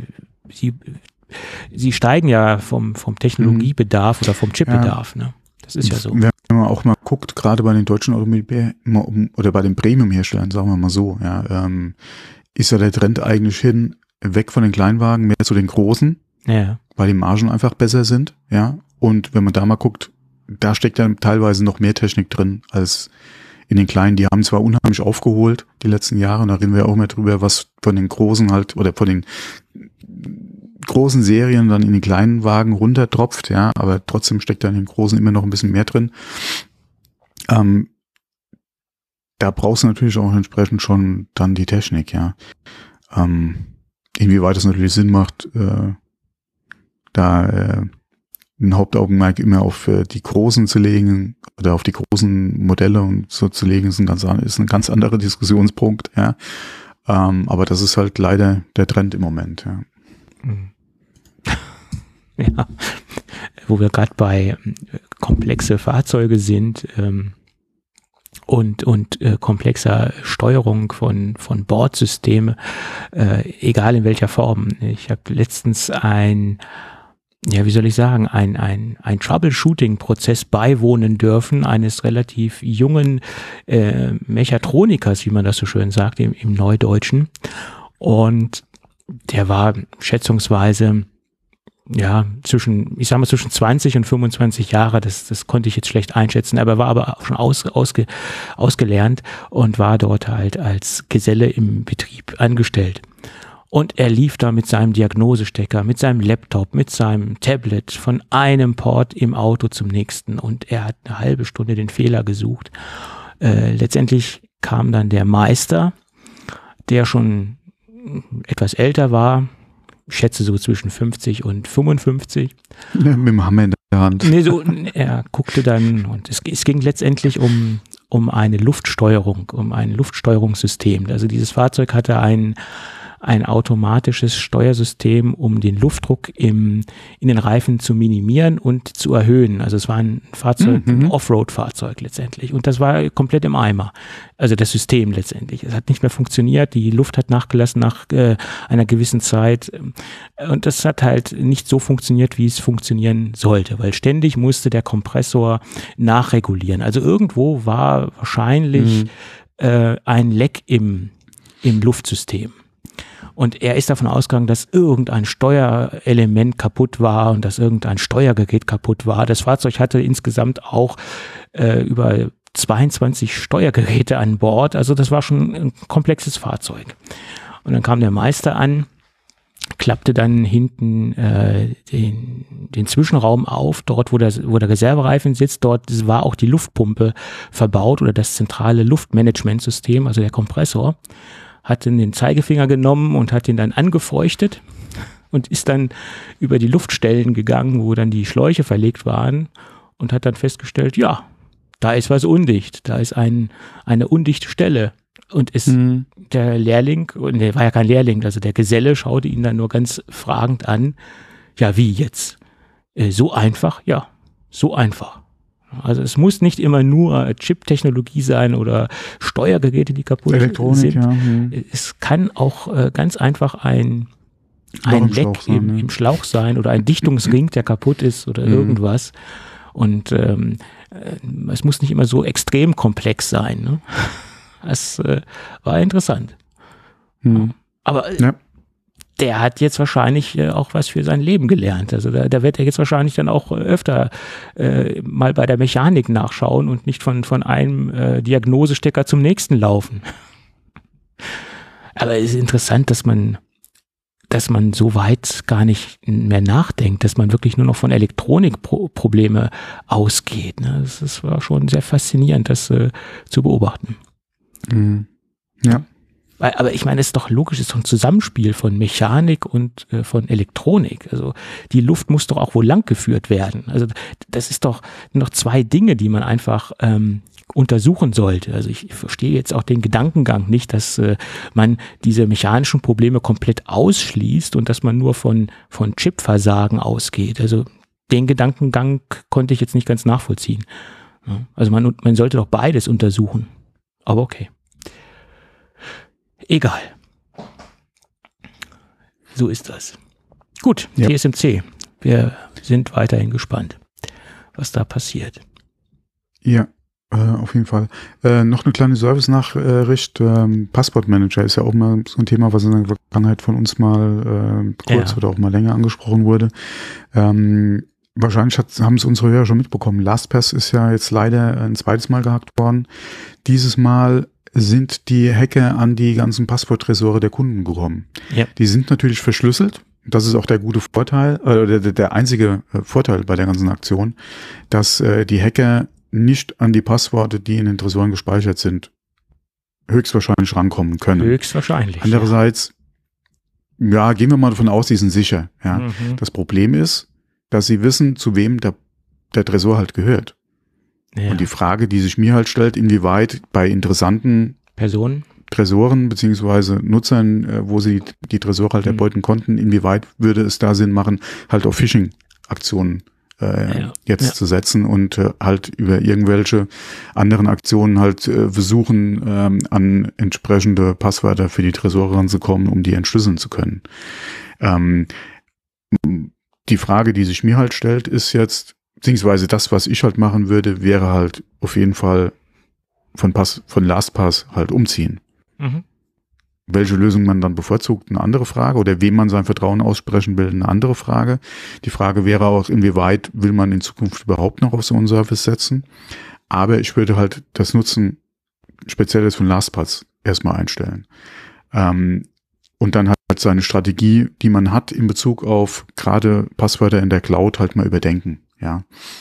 sie steigen ja vom Technologiebedarf oder vom Chipbedarf, ne? Das ist ja so. Wenn man auch mal guckt, gerade bei den deutschen Automobil- oder bei den Premium-Herstellern, sagen wir mal so, ist ja der Trend eigentlich hin, weg von den Kleinwagen, mehr zu den großen, weil die Margen einfach besser sind, und wenn man da mal guckt, da steckt ja teilweise noch mehr Technik drin als in den Kleinen. Die haben zwar unheimlich aufgeholt die letzten Jahre, und da reden wir auch mehr drüber, was von den Großen halt, oder von den großen Serien dann in die kleinen Wagen runtertropft, ja, aber trotzdem steckt da in den großen immer noch ein bisschen mehr drin. Da brauchst du natürlich auch entsprechend schon dann die Technik, ja. Inwieweit es natürlich Sinn macht, da ein Hauptaugenmerk immer auf die Großen zu legen oder auf die großen Modelle und so zu legen, ist ein ganz anderer Diskussionspunkt, ja. Aber das ist halt leider der Trend im Moment, ja. Ja, wo wir gerade bei komplexe Fahrzeuge sind, und komplexer Steuerung von Bordsystemen, egal in welcher Form. Ich habe letztens ein Troubleshooting-Prozess beiwohnen dürfen, eines relativ jungen Mechatronikers, wie man das so schön sagt, im Neudeutschen. Und der war schätzungsweise zwischen 20 und 25 Jahre, das konnte ich jetzt schlecht einschätzen, aber war aber auch schon ausgelernt und war dort halt als Geselle im Betrieb angestellt. Und er lief da mit seinem Diagnosestecker, mit seinem Laptop, mit seinem Tablet von einem Port im Auto zum nächsten und er hat eine halbe Stunde den Fehler gesucht. Letztendlich kam dann der Meister, der schon etwas älter war, ich schätze so zwischen 50 und 55. Ja, mit dem Hammer in der Hand. Er guckte dann und es ging letztendlich um eine Luftsteuerung, um ein Luftsteuerungssystem. Also dieses Fahrzeug hatte ein automatisches Steuersystem, um den Luftdruck in den Reifen zu minimieren und zu erhöhen. Also es war ein Fahrzeug, ein Offroad-Fahrzeug letztendlich. Und das war komplett im Eimer. Also das System letztendlich. Es hat nicht mehr funktioniert. Die Luft hat nachgelassen nach einer gewissen Zeit. Und das hat halt nicht so funktioniert, wie es funktionieren sollte, weil ständig musste der Kompressor nachregulieren. Also irgendwo war wahrscheinlich ein Leck im Luftsystem. Und er ist davon ausgegangen, dass irgendein Steuerelement kaputt war und dass irgendein Steuergerät kaputt war. Das Fahrzeug hatte insgesamt auch über 22 Steuergeräte an Bord. Also das war schon ein komplexes Fahrzeug. Und dann kam der Meister an, klappte dann hinten den Zwischenraum auf, dort wo der Reservereifen sitzt, dort war auch die Luftpumpe verbaut oder das zentrale Luftmanagementsystem, also der Kompressor. Hat den Zeigefinger genommen und hat ihn dann angefeuchtet und ist dann über die Luftstellen gegangen, wo dann die Schläuche verlegt waren und hat dann festgestellt, ja, da ist was undicht, da ist eine undichte Stelle. Und der Lehrling, war ja kein Lehrling, also der Geselle schaute ihn dann nur ganz fragend an, ja, wie jetzt? So einfach? Ja, so einfach. Also es muss nicht immer nur Chip-Technologie sein oder Steuergeräte, die kaputt sind. Ja. Es kann auch ganz einfach ein Leck im Schlauch sein oder ein Dichtungsring, der kaputt ist oder irgendwas. Und es muss nicht immer so extrem komplex sein. Ne? Das war interessant. Aber der hat jetzt wahrscheinlich auch was für sein Leben gelernt. Also da wird er jetzt wahrscheinlich dann auch öfter mal bei der Mechanik nachschauen und nicht von einem Diagnosestecker zum nächsten laufen. Aber es ist interessant, dass man so weit gar nicht mehr nachdenkt, dass man wirklich nur noch von Elektronikprobleme ausgeht. Ne? Das war schon sehr faszinierend, das zu beobachten. Ja. Aber ich meine, es ist doch logisch, es ist doch ein Zusammenspiel von Mechanik und von Elektronik. Also die Luft muss doch auch wohl lang geführt werden. Also das ist doch noch zwei Dinge, die man einfach untersuchen sollte. Also ich verstehe jetzt auch den Gedankengang nicht, dass man diese mechanischen Probleme komplett ausschließt und dass man nur von Chipversagen ausgeht. Also den Gedankengang konnte ich jetzt nicht ganz nachvollziehen. Also man sollte doch beides untersuchen. Aber okay. Egal. So ist das. Gut, ja. TSMC. Wir sind weiterhin gespannt, was da passiert. Ja, auf jeden Fall. Noch eine kleine Service-Nachricht. Passportmanager ist ja auch mal so ein Thema, was in der Vergangenheit von uns mal kurz oder auch mal länger angesprochen wurde. Wahrscheinlich haben es unsere Hörer schon mitbekommen. LastPass ist ja jetzt leider ein zweites Mal gehackt worden. Dieses Mal sind die Hacker an die ganzen Passworttresore der Kunden gekommen. Ja. Die sind natürlich verschlüsselt, das ist auch der gute Vorteil, der einzige Vorteil bei der ganzen Aktion, dass die Hacker nicht an die Passworte, die in den Tresoren gespeichert sind, höchstwahrscheinlich rankommen können. Höchstwahrscheinlich. Andererseits, ja, gehen wir mal davon aus, die sind sicher. Ja. Das Problem ist, dass sie wissen, zu wem der Tresor halt gehört. Ja. Und die Frage, die sich mir halt stellt, inwieweit bei interessanten Tresoren beziehungsweise Nutzern, wo sie die Tresore halt erbeuten konnten, inwieweit würde es da Sinn machen, halt auf Phishing-Aktionen zu setzen und halt über irgendwelche anderen Aktionen halt versuchen, an entsprechende Passwörter für die Tresore ranzukommen, um die entschlüsseln zu können. Die Frage, die sich mir halt stellt, ist jetzt, beziehungsweise das, was ich halt machen würde, wäre halt auf jeden Fall von LastPass halt umziehen. Welche Lösung man dann bevorzugt, eine andere Frage, oder wem man sein Vertrauen aussprechen will, eine andere Frage. Die Frage wäre auch, inwieweit will man in Zukunft überhaupt noch auf so einen Service setzen. Aber ich würde halt das Nutzen Spezielles von LastPass erstmal einstellen. Und dann halt seine Strategie, die man hat in Bezug auf gerade Passwörter in der Cloud, halt mal überdenken. Ja.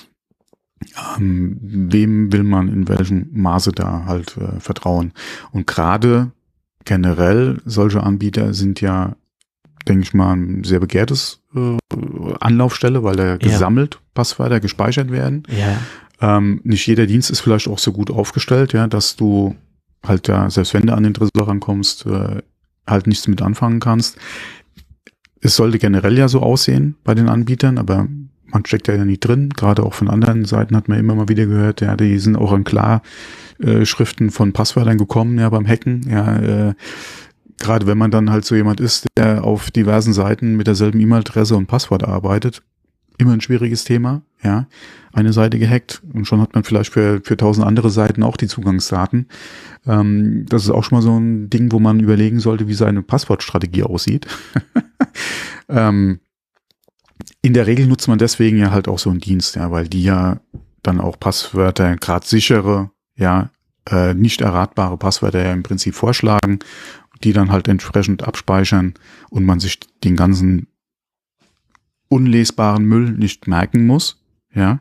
Wem will man in welchem Maße da halt vertrauen? Und gerade generell solche Anbieter sind ja, denke ich mal, ein sehr begehrtes Anlaufstelle, weil da gesammelt Passwörter gespeichert werden. Ja. Nicht jeder Dienst ist vielleicht auch so gut aufgestellt, ja, dass du halt ja, selbst wenn du an den Tresor rankommst, halt nichts mit anfangen kannst. Es sollte generell ja so aussehen bei den Anbietern, aber man steckt ja nicht drin. Gerade auch von anderen Seiten hat man immer mal wieder gehört, ja, die sind auch an Klarschriften von Passwörtern gekommen, ja, beim Hacken, ja, gerade wenn man dann halt so jemand ist, der auf diversen Seiten mit derselben E-Mail-Adresse und Passwort arbeitet, immer ein schwieriges Thema, ja, eine Seite gehackt und schon hat man vielleicht für 1000 andere Seiten auch die Zugangsdaten. Das ist auch schon mal so ein Ding, wo man überlegen sollte, wie seine Passwortstrategie aussieht. In der Regel nutzt man deswegen ja halt auch so einen Dienst, ja, weil die ja dann auch Passwörter, gerade sichere, ja, nicht erratbare Passwörter ja im Prinzip vorschlagen, die dann halt entsprechend abspeichern und man sich den ganzen unlesbaren Müll nicht merken muss, ja.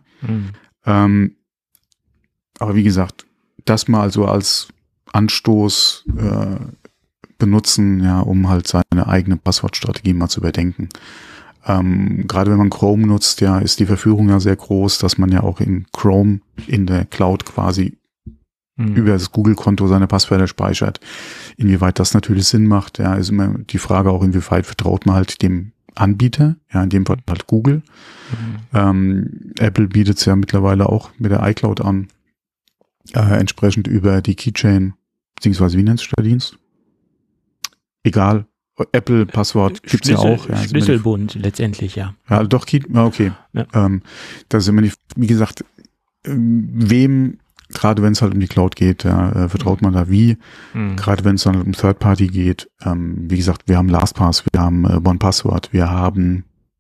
Aber wie gesagt, das mal so als Anstoß benutzen, ja, um halt seine eigene Passwortstrategie mal zu überdenken. Gerade wenn man Chrome nutzt, ja, ist die Verführung ja sehr groß, dass man ja auch in Chrome in der Cloud quasi über das Google-Konto seine Passwörter speichert. Inwieweit das natürlich Sinn macht, ja, ist immer die Frage auch, inwieweit vertraut man halt dem Anbieter, ja, in dem Fall halt Google. Apple bietet es ja mittlerweile auch mit der iCloud an, entsprechend über die Keychain, beziehungsweise wie nennt sich der Dienst? Egal. Apple-Passwort gibt's ja auch. Ja, Schlüsselbund letztendlich, ja. Ja, doch, okay. Ja. Das ist immer wie gesagt, wem, gerade wenn es halt um die Cloud geht, ja, vertraut man da wie, gerade wenn es dann um Third-Party geht. Wie gesagt, wir haben LastPass, wir haben OnePassword, wir haben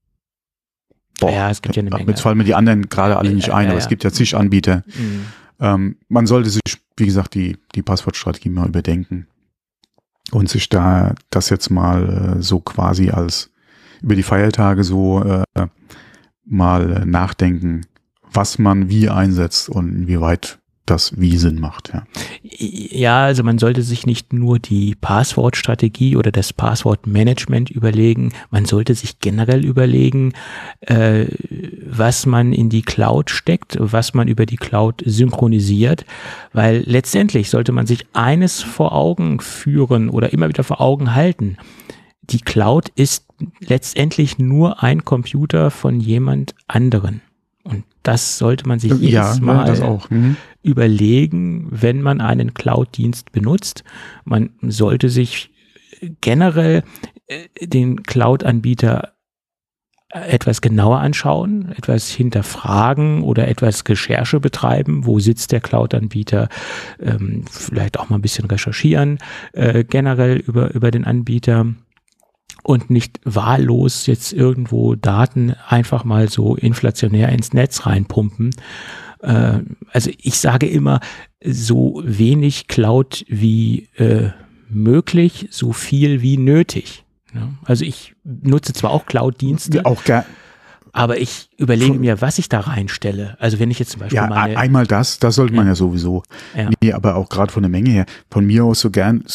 es gibt ja eine Menge. Jetzt fallen mir die anderen gerade alle nicht ein, aber es gibt ja zig Anbieter. Man sollte sich, wie gesagt, die Passwortstrategie mal überdenken. Und sich da das jetzt mal so quasi als über die Feiertage so mal nachdenken, was man wie einsetzt und inwieweit das wie Sinn macht. Ja. Ja, also man sollte sich nicht nur die Passwortstrategie oder das Passwortmanagement überlegen, man sollte sich generell überlegen, was man in die Cloud steckt, was man über die Cloud synchronisiert, weil letztendlich sollte man sich eines vor Augen führen oder immer wieder vor Augen halten. Die Cloud ist letztendlich nur ein Computer von jemand anderen. Und das sollte man sich jedes Mal überlegen, wenn man einen Cloud-Dienst benutzt. Man sollte sich generell den Cloud-Anbieter etwas genauer anschauen, etwas hinterfragen oder etwas Recherche betreiben. Wo sitzt der Cloud-Anbieter? Vielleicht auch mal ein bisschen recherchieren, generell über den Anbieter. Und nicht wahllos jetzt irgendwo Daten einfach mal so inflationär ins Netz reinpumpen. Also ich sage immer, so wenig Cloud wie möglich, so viel wie nötig. Ne? Also ich nutze zwar auch Cloud-Dienste, aber ich überlege mir, was ich da reinstelle. Also wenn ich jetzt zum Beispiel einmal das sollte man ja sowieso. Ja. Nee, aber auch gerade von der Menge her. Von mir aus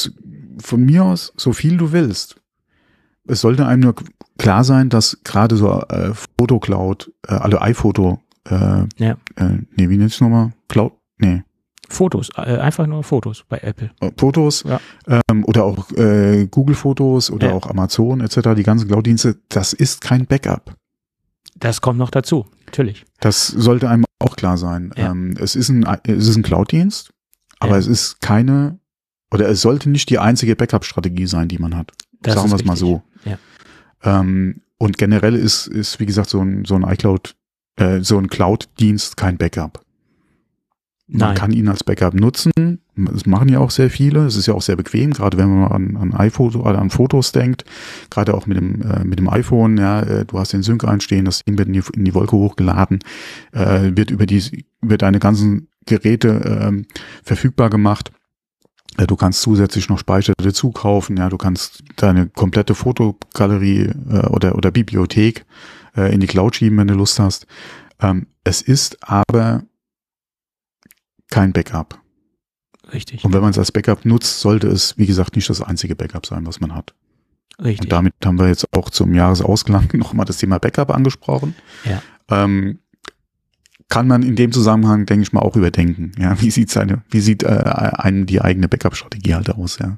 so viel du willst. Es sollte einem nur klar sein, dass gerade so Fotocloud, also iPhoto, wie nennt es nochmal? Cloud? Nee. Fotos, einfach nur Fotos bei Apple. Fotos, ja. Oder auch Google Fotos oder auch Amazon etc., die ganzen Cloud-Dienste, das ist kein Backup. Das kommt noch dazu, natürlich. Das sollte einem auch klar sein. Ja. Es ist ein Cloud-Dienst, aber es ist es sollte nicht die einzige Backup-Strategie sein, die man hat. Sagen wir es mal so. Ja. Und generell ist, wie gesagt, so ein iCloud, so ein Cloud-Dienst kein Backup. Man kann ihn als Backup nutzen. Das machen ja auch sehr viele. Es ist ja auch sehr bequem, gerade wenn man an iPhoto oder an Fotos denkt. Gerade auch mit dem iPhone. Ja, du hast den Sync einstehen, das Ding wird in die Wolke hochgeladen, wird deine ganzen Geräte verfügbar gemacht. Du kannst zusätzlich noch Speicher dazu kaufen. Ja, du kannst deine komplette Fotogalerie oder Bibliothek in die Cloud schieben, wenn du Lust hast. Es ist aber kein Backup. Richtig. Und wenn man es als Backup nutzt, sollte es, wie gesagt, nicht das einzige Backup sein, was man hat. Richtig. Und damit haben wir jetzt auch zum Jahresausklang nochmal das Thema Backup angesprochen. Ja. Kann man in dem Zusammenhang, denke ich mal, auch überdenken. Ja, wie sieht die eigene Backup-Strategie halt aus, ja.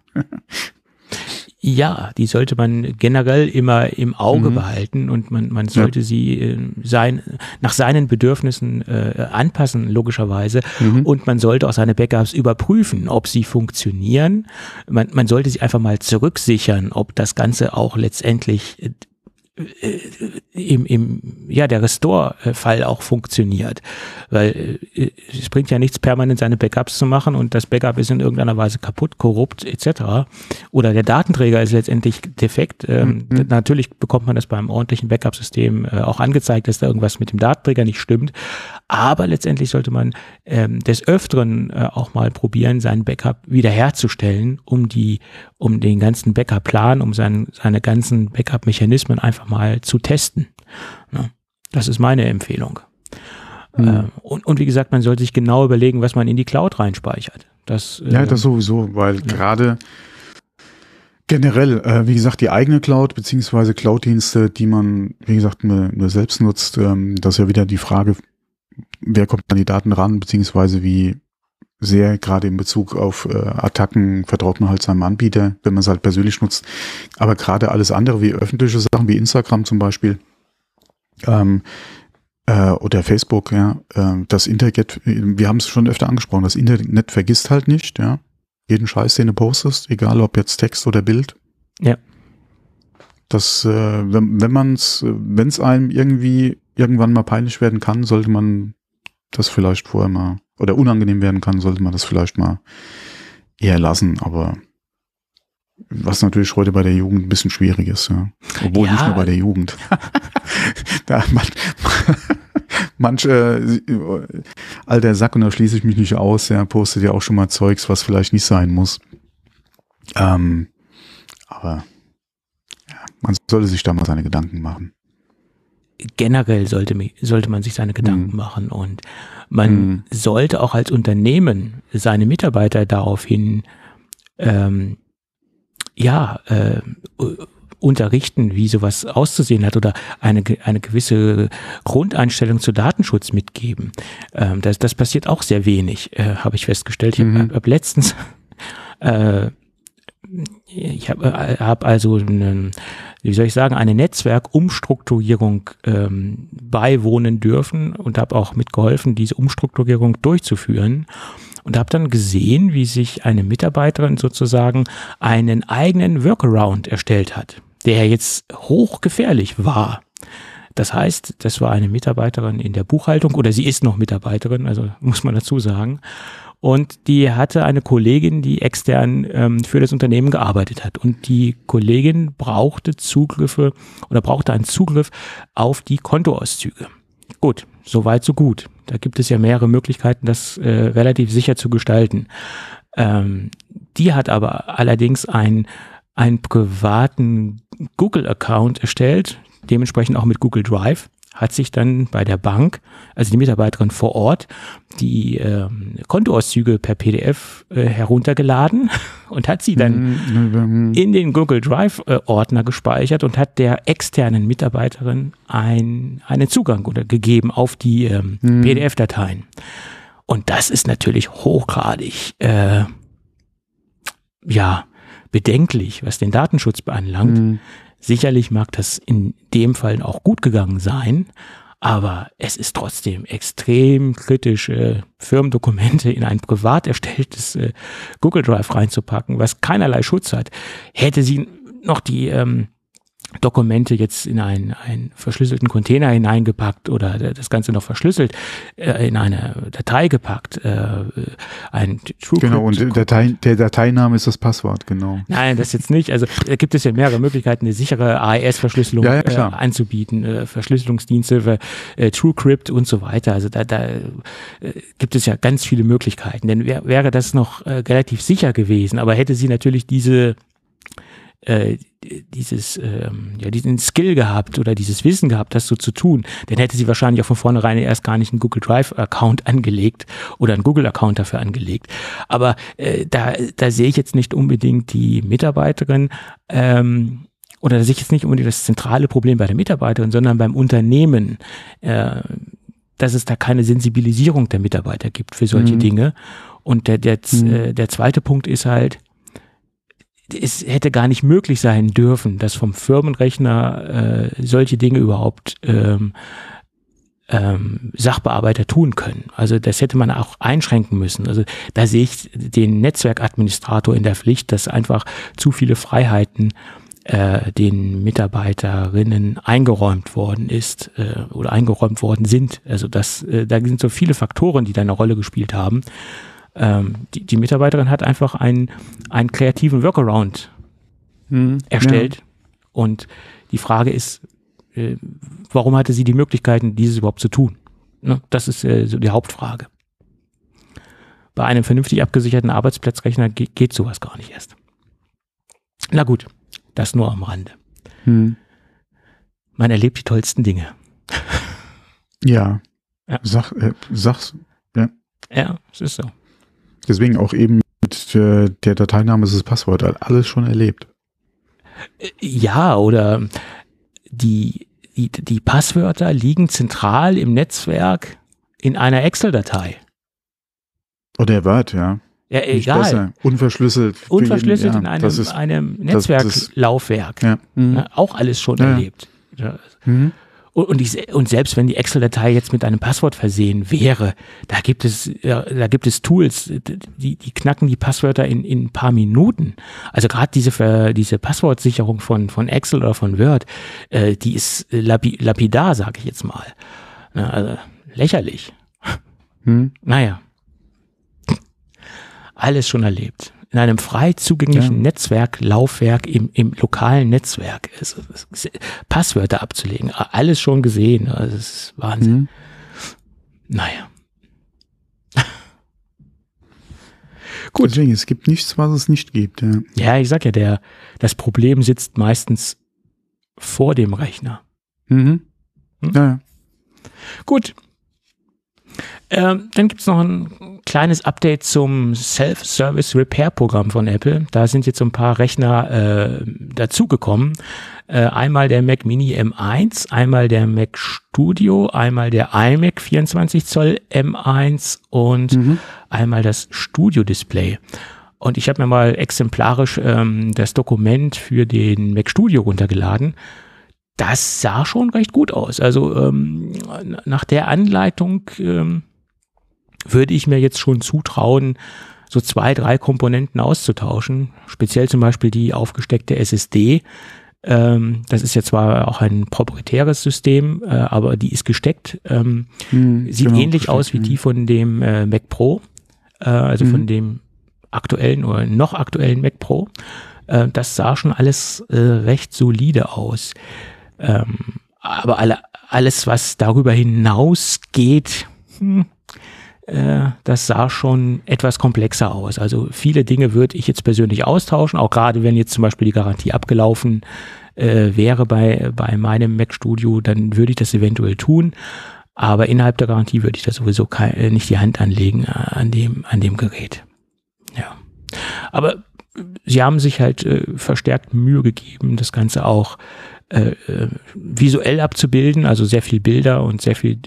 Ja, die sollte man generell immer im Auge behalten und man sollte sie nach seinen Bedürfnissen anpassen, logischerweise. Und man sollte auch seine Backups überprüfen, ob sie funktionieren. Man sollte sie einfach mal zurücksichern, ob das Ganze auch letztendlich der Restore-Fall auch funktioniert, weil es bringt ja nichts, permanent seine Backups zu machen und das Backup ist in irgendeiner Weise kaputt, korrupt etc. Oder der Datenträger ist letztendlich defekt. Natürlich bekommt man das beim ordentlichen Backup-System auch angezeigt, dass da irgendwas mit dem Datenträger nicht stimmt, aber letztendlich sollte man des Öfteren auch mal probieren, seinen Backup wiederherzustellen, um den ganzen Backup-Plan, um seine ganzen Backup-Mechanismen einfach mal zu testen. Ja, das ist meine Empfehlung. Und wie gesagt, man sollte sich genau überlegen, was man in die Cloud reinspeichert. Das sowieso, weil gerade generell, wie gesagt, die eigene Cloud beziehungsweise Cloud-Dienste, die man, wie gesagt, nur selbst nutzt, das ist ja wieder die Frage, wer kommt an die Daten ran, beziehungsweise wie sehr gerade in Bezug auf Attacken vertraut man halt seinem Anbieter, wenn man es halt persönlich nutzt. Aber gerade alles andere wie öffentliche Sachen, wie Instagram zum Beispiel oder Facebook, ja, das Internet, wir haben es schon öfter angesprochen, das Internet vergisst halt nicht, ja, jeden Scheiß, den du postest, egal ob jetzt Text oder Bild. Ja. Das, wenn es einem irgendwann mal peinlich werden kann, sollte man das vielleicht vorher mal, oder unangenehm werden kann, sollte man das vielleicht mal eher lassen, aber was natürlich heute bei der Jugend ein bisschen schwierig ist, ja. Obwohl nicht nur bei der Jugend. Manche alter Sack, und da schließe ich mich nicht aus, ja, postet ja auch schon mal Zeugs, was vielleicht nicht sein muss. Aber ja, man sollte sich da mal seine Gedanken machen. Generell sollte man sich seine Gedanken machen und man sollte auch als Unternehmen seine Mitarbeiter daraufhin unterrichten, wie sowas auszusehen hat oder eine gewisse Grundeinstellung zu Datenschutz mitgeben. Das passiert auch sehr wenig, habe ich festgestellt. Ich habe letztens ich habe also eine Netzwerkumstrukturierung beiwohnen dürfen und habe auch mitgeholfen, diese Umstrukturierung durchzuführen. Und habe dann gesehen, wie sich eine Mitarbeiterin sozusagen einen eigenen Workaround erstellt hat, der jetzt hochgefährlich war. Das heißt, das war eine Mitarbeiterin in der Buchhaltung, oder sie ist noch Mitarbeiterin, also muss man dazu sagen. Und die hatte eine Kollegin, die extern für das Unternehmen gearbeitet hat. Und die Kollegin brauchte einen Zugriff auf die Kontoauszüge. Gut, soweit so gut. Da gibt es ja mehrere Möglichkeiten, das relativ sicher zu gestalten. Die hat aber allerdings einen privaten Google-Account erstellt, dementsprechend auch mit Google Drive, hat sich dann bei der Bank, also die Mitarbeiterin vor Ort, die Kontoauszüge per PDF heruntergeladen und hat sie dann in den Google Drive Ordner gespeichert und hat der externen Mitarbeiterin einen Zugang oder gegeben auf die PDF-Dateien. Und das ist natürlich hochgradig bedenklich, was den Datenschutz beanlangt. Sicherlich mag das in dem Fall auch gut gegangen sein, aber es ist trotzdem extrem kritisch, Firmendokumente in ein privat erstelltes Google Drive reinzupacken, was keinerlei Schutz hat. Hätte sie noch die Dokumente jetzt in einen verschlüsselten Container hineingepackt oder das Ganze noch verschlüsselt in eine Datei gepackt, ein TrueCrypt. Genau, und der Dateiname ist das Passwort, genau. Nein, das jetzt nicht. Also da gibt es ja mehrere Möglichkeiten, eine sichere AES-Verschlüsselung anzubieten, Verschlüsselungsdienste, TrueCrypt und so weiter. Also da gibt es ja ganz viele Möglichkeiten. Denn wäre das noch relativ sicher gewesen, aber hätte sie natürlich diesen Skill gehabt oder dieses Wissen gehabt, das so zu tun, dann hätte sie wahrscheinlich auch von vornherein erst gar nicht einen Google Drive-Account angelegt oder einen Google-Account dafür angelegt. Aber da sehe ich jetzt nicht unbedingt die Mitarbeiterin oder da sehe ich jetzt nicht unbedingt das zentrale Problem bei der Mitarbeiterin, sondern beim Unternehmen, dass es da keine Sensibilisierung der Mitarbeiter gibt für solche Dinge. Und der zweite Punkt ist halt, es hätte gar nicht möglich sein dürfen, dass vom Firmenrechner solche Dinge überhaupt Sachbearbeiter tun können. Also das hätte man auch einschränken müssen. Also da sehe ich den Netzwerkadministrator in der Pflicht, dass einfach zu viele Freiheiten den Mitarbeiterinnen eingeräumt worden ist oder eingeräumt worden sind. Also da sind so viele Faktoren, die da eine Rolle gespielt haben. Die Mitarbeiterin hat einfach einen kreativen Workaround erstellt. Ja. Und die Frage ist, warum hatte sie die Möglichkeiten, dieses überhaupt zu tun? Ne? Das ist so die Hauptfrage. Bei einem vernünftig abgesicherten Arbeitsplatzrechner geht sowas gar nicht erst. Na gut, das nur am Rande. Man erlebt die tollsten Dinge. Ja. Sag's. Ja. Ja, es ist so. Deswegen auch eben mit der Dateiname ist das Passwort, alles schon erlebt. Ja, oder die Passwörter liegen zentral im Netzwerk in einer Excel-Datei. Oder Word, ja. Ja, egal. Besser. Unverschlüsselt. Unverschlüsselt in einem Netzwerklaufwerk. Ja. Auch alles schon erlebt. Ja. Und selbst wenn die Excel-Datei jetzt mit einem Passwort versehen wäre, da gibt es Tools, die knacken die Passwörter in ein paar Minuten. Also gerade diese Passwortsicherung von Excel oder von Word, die ist lapidar, sage ich jetzt mal. Also lächerlich. Naja. Alles schon erlebt. In einem frei zugänglichen Netzwerklaufwerk im lokalen Netzwerk Passwörter abzulegen. Alles schon gesehen. Also das ist Wahnsinn. Naja. Gut. Deswegen, es gibt nichts, was es nicht gibt. Ja, ich sag ja, das Problem sitzt meistens vor dem Rechner. Ja. Gut. Dann gibt's noch ein kleines Update zum Self-Service-Repair-Programm von Apple. Da sind jetzt so ein paar Rechner dazugekommen. Einmal der Mac Mini M1, einmal der Mac Studio, einmal der iMac 24 Zoll M1 und einmal das Studio-Display. Und ich habe mir mal exemplarisch das Dokument für den Mac Studio runtergeladen. Das sah schon recht gut aus. Also nach der Anleitung würde ich mir jetzt schon zutrauen, so 2, 3 Komponenten auszutauschen. Speziell zum Beispiel die aufgesteckte SSD. Das ist ja zwar auch ein proprietäres System, aber die ist gesteckt. Sieht ähnlich aus wie die von dem Mac Pro, also von dem aktuellen oder noch aktuellen Mac Pro. Das sah schon alles recht solide aus. Aber alles, was darüber hinausgeht, das sah schon etwas komplexer aus. Also viele Dinge würde ich jetzt persönlich austauschen, auch gerade wenn jetzt zum Beispiel die Garantie abgelaufen wäre bei meinem Mac Studio, dann würde ich das eventuell tun. Aber innerhalb der Garantie würde ich da sowieso nicht die Hand anlegen an dem Gerät. Ja. Aber sie haben sich halt verstärkt Mühe gegeben, das Ganze auch visuell abzubilden, also sehr viel Bilder und sehr viel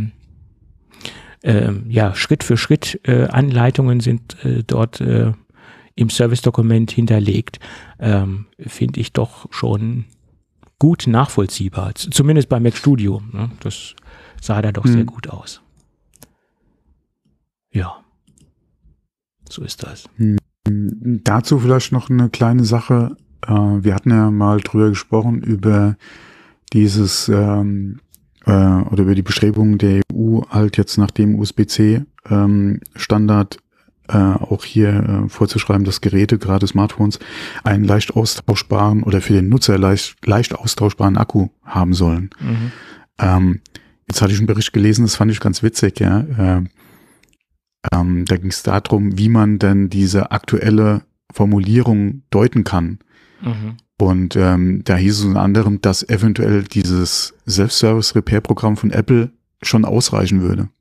Schritt für Schritt Anleitungen sind dort im Service-Dokument hinterlegt. Finde ich doch schon gut nachvollziehbar. Zumindest bei Mac Studio. Ne? Das sah da doch sehr gut aus. Ja, so ist das. Dazu vielleicht noch eine kleine Sache. Wir hatten ja mal drüber gesprochen, über dieses oder über die Bestrebungen der EU, halt jetzt nach dem USB-C Standard auch hier vorzuschreiben, dass Geräte, gerade Smartphones, einen leicht austauschbaren oder für den Nutzer leicht austauschbaren Akku haben sollen. Jetzt hatte ich einen Bericht gelesen, das fand ich ganz witzig, ja. Da ging es darum, wie man denn diese aktuelle Formulierung deuten kann. Und da hieß es unter anderem, dass eventuell dieses Self-Service-Repair-Programm von Apple schon ausreichen würde.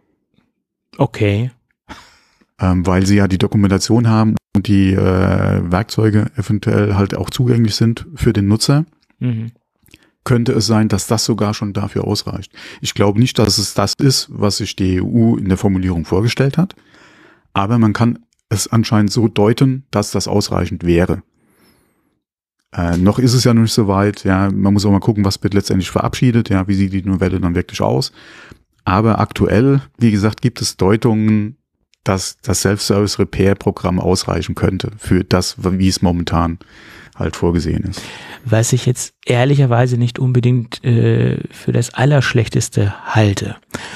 Okay. Weil sie ja die Dokumentation haben und die Werkzeuge eventuell halt auch zugänglich sind für den Nutzer. Könnte es sein, dass das sogar schon dafür ausreicht. Ich glaube nicht, dass es das ist, was sich die EU in der Formulierung vorgestellt hat, aber man kann es anscheinend so deuten, dass das ausreichend wäre. Noch ist es ja noch nicht so weit, ja, man muss auch mal gucken, was wird letztendlich verabschiedet, ja, wie sieht die Novelle dann wirklich aus. Aber aktuell, wie gesagt, gibt es Deutungen, dass das Self-Service-Repair-Programm ausreichen könnte für das, wie es momentan halt vorgesehen ist. Was ich jetzt ehrlicherweise nicht unbedingt für das Allerschlechteste halte.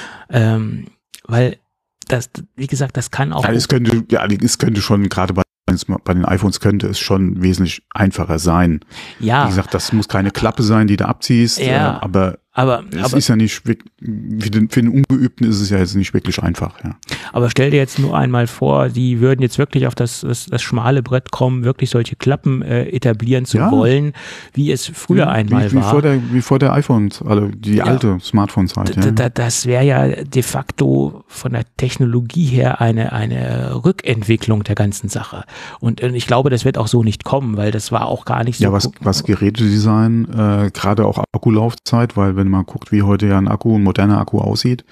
Weil das, wie gesagt, das kann auch... Ja, es könnte schon, gerade bei den iPhones könnte es schon wesentlich einfacher sein. Ja. Wie gesagt, das muss keine Klappe sein, die du abziehst, ja, aber es ist ja nicht, für den Ungeübten ist es ja jetzt nicht wirklich einfach. Ja. Aber stell dir jetzt nur einmal vor, die würden jetzt wirklich auf das schmale Brett kommen, wirklich solche Klappen etablieren zu wollen, wie es früher einmal war. Wie vor der iPhones, also die alte Smartphones halt. Das wäre ja de facto von der Technologie her eine Rückentwicklung der ganzen Sache. Und ich glaube, das wird auch so nicht kommen, weil das war auch gar nicht so. Ja, was Gerätedesign, gerade auch Akkulaufzeit, weil wenn man guckt, wie heute ja ein moderner Akku aussieht,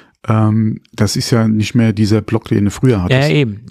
das ist ja nicht mehr dieser Block, den du früher hattest. Ja, eben.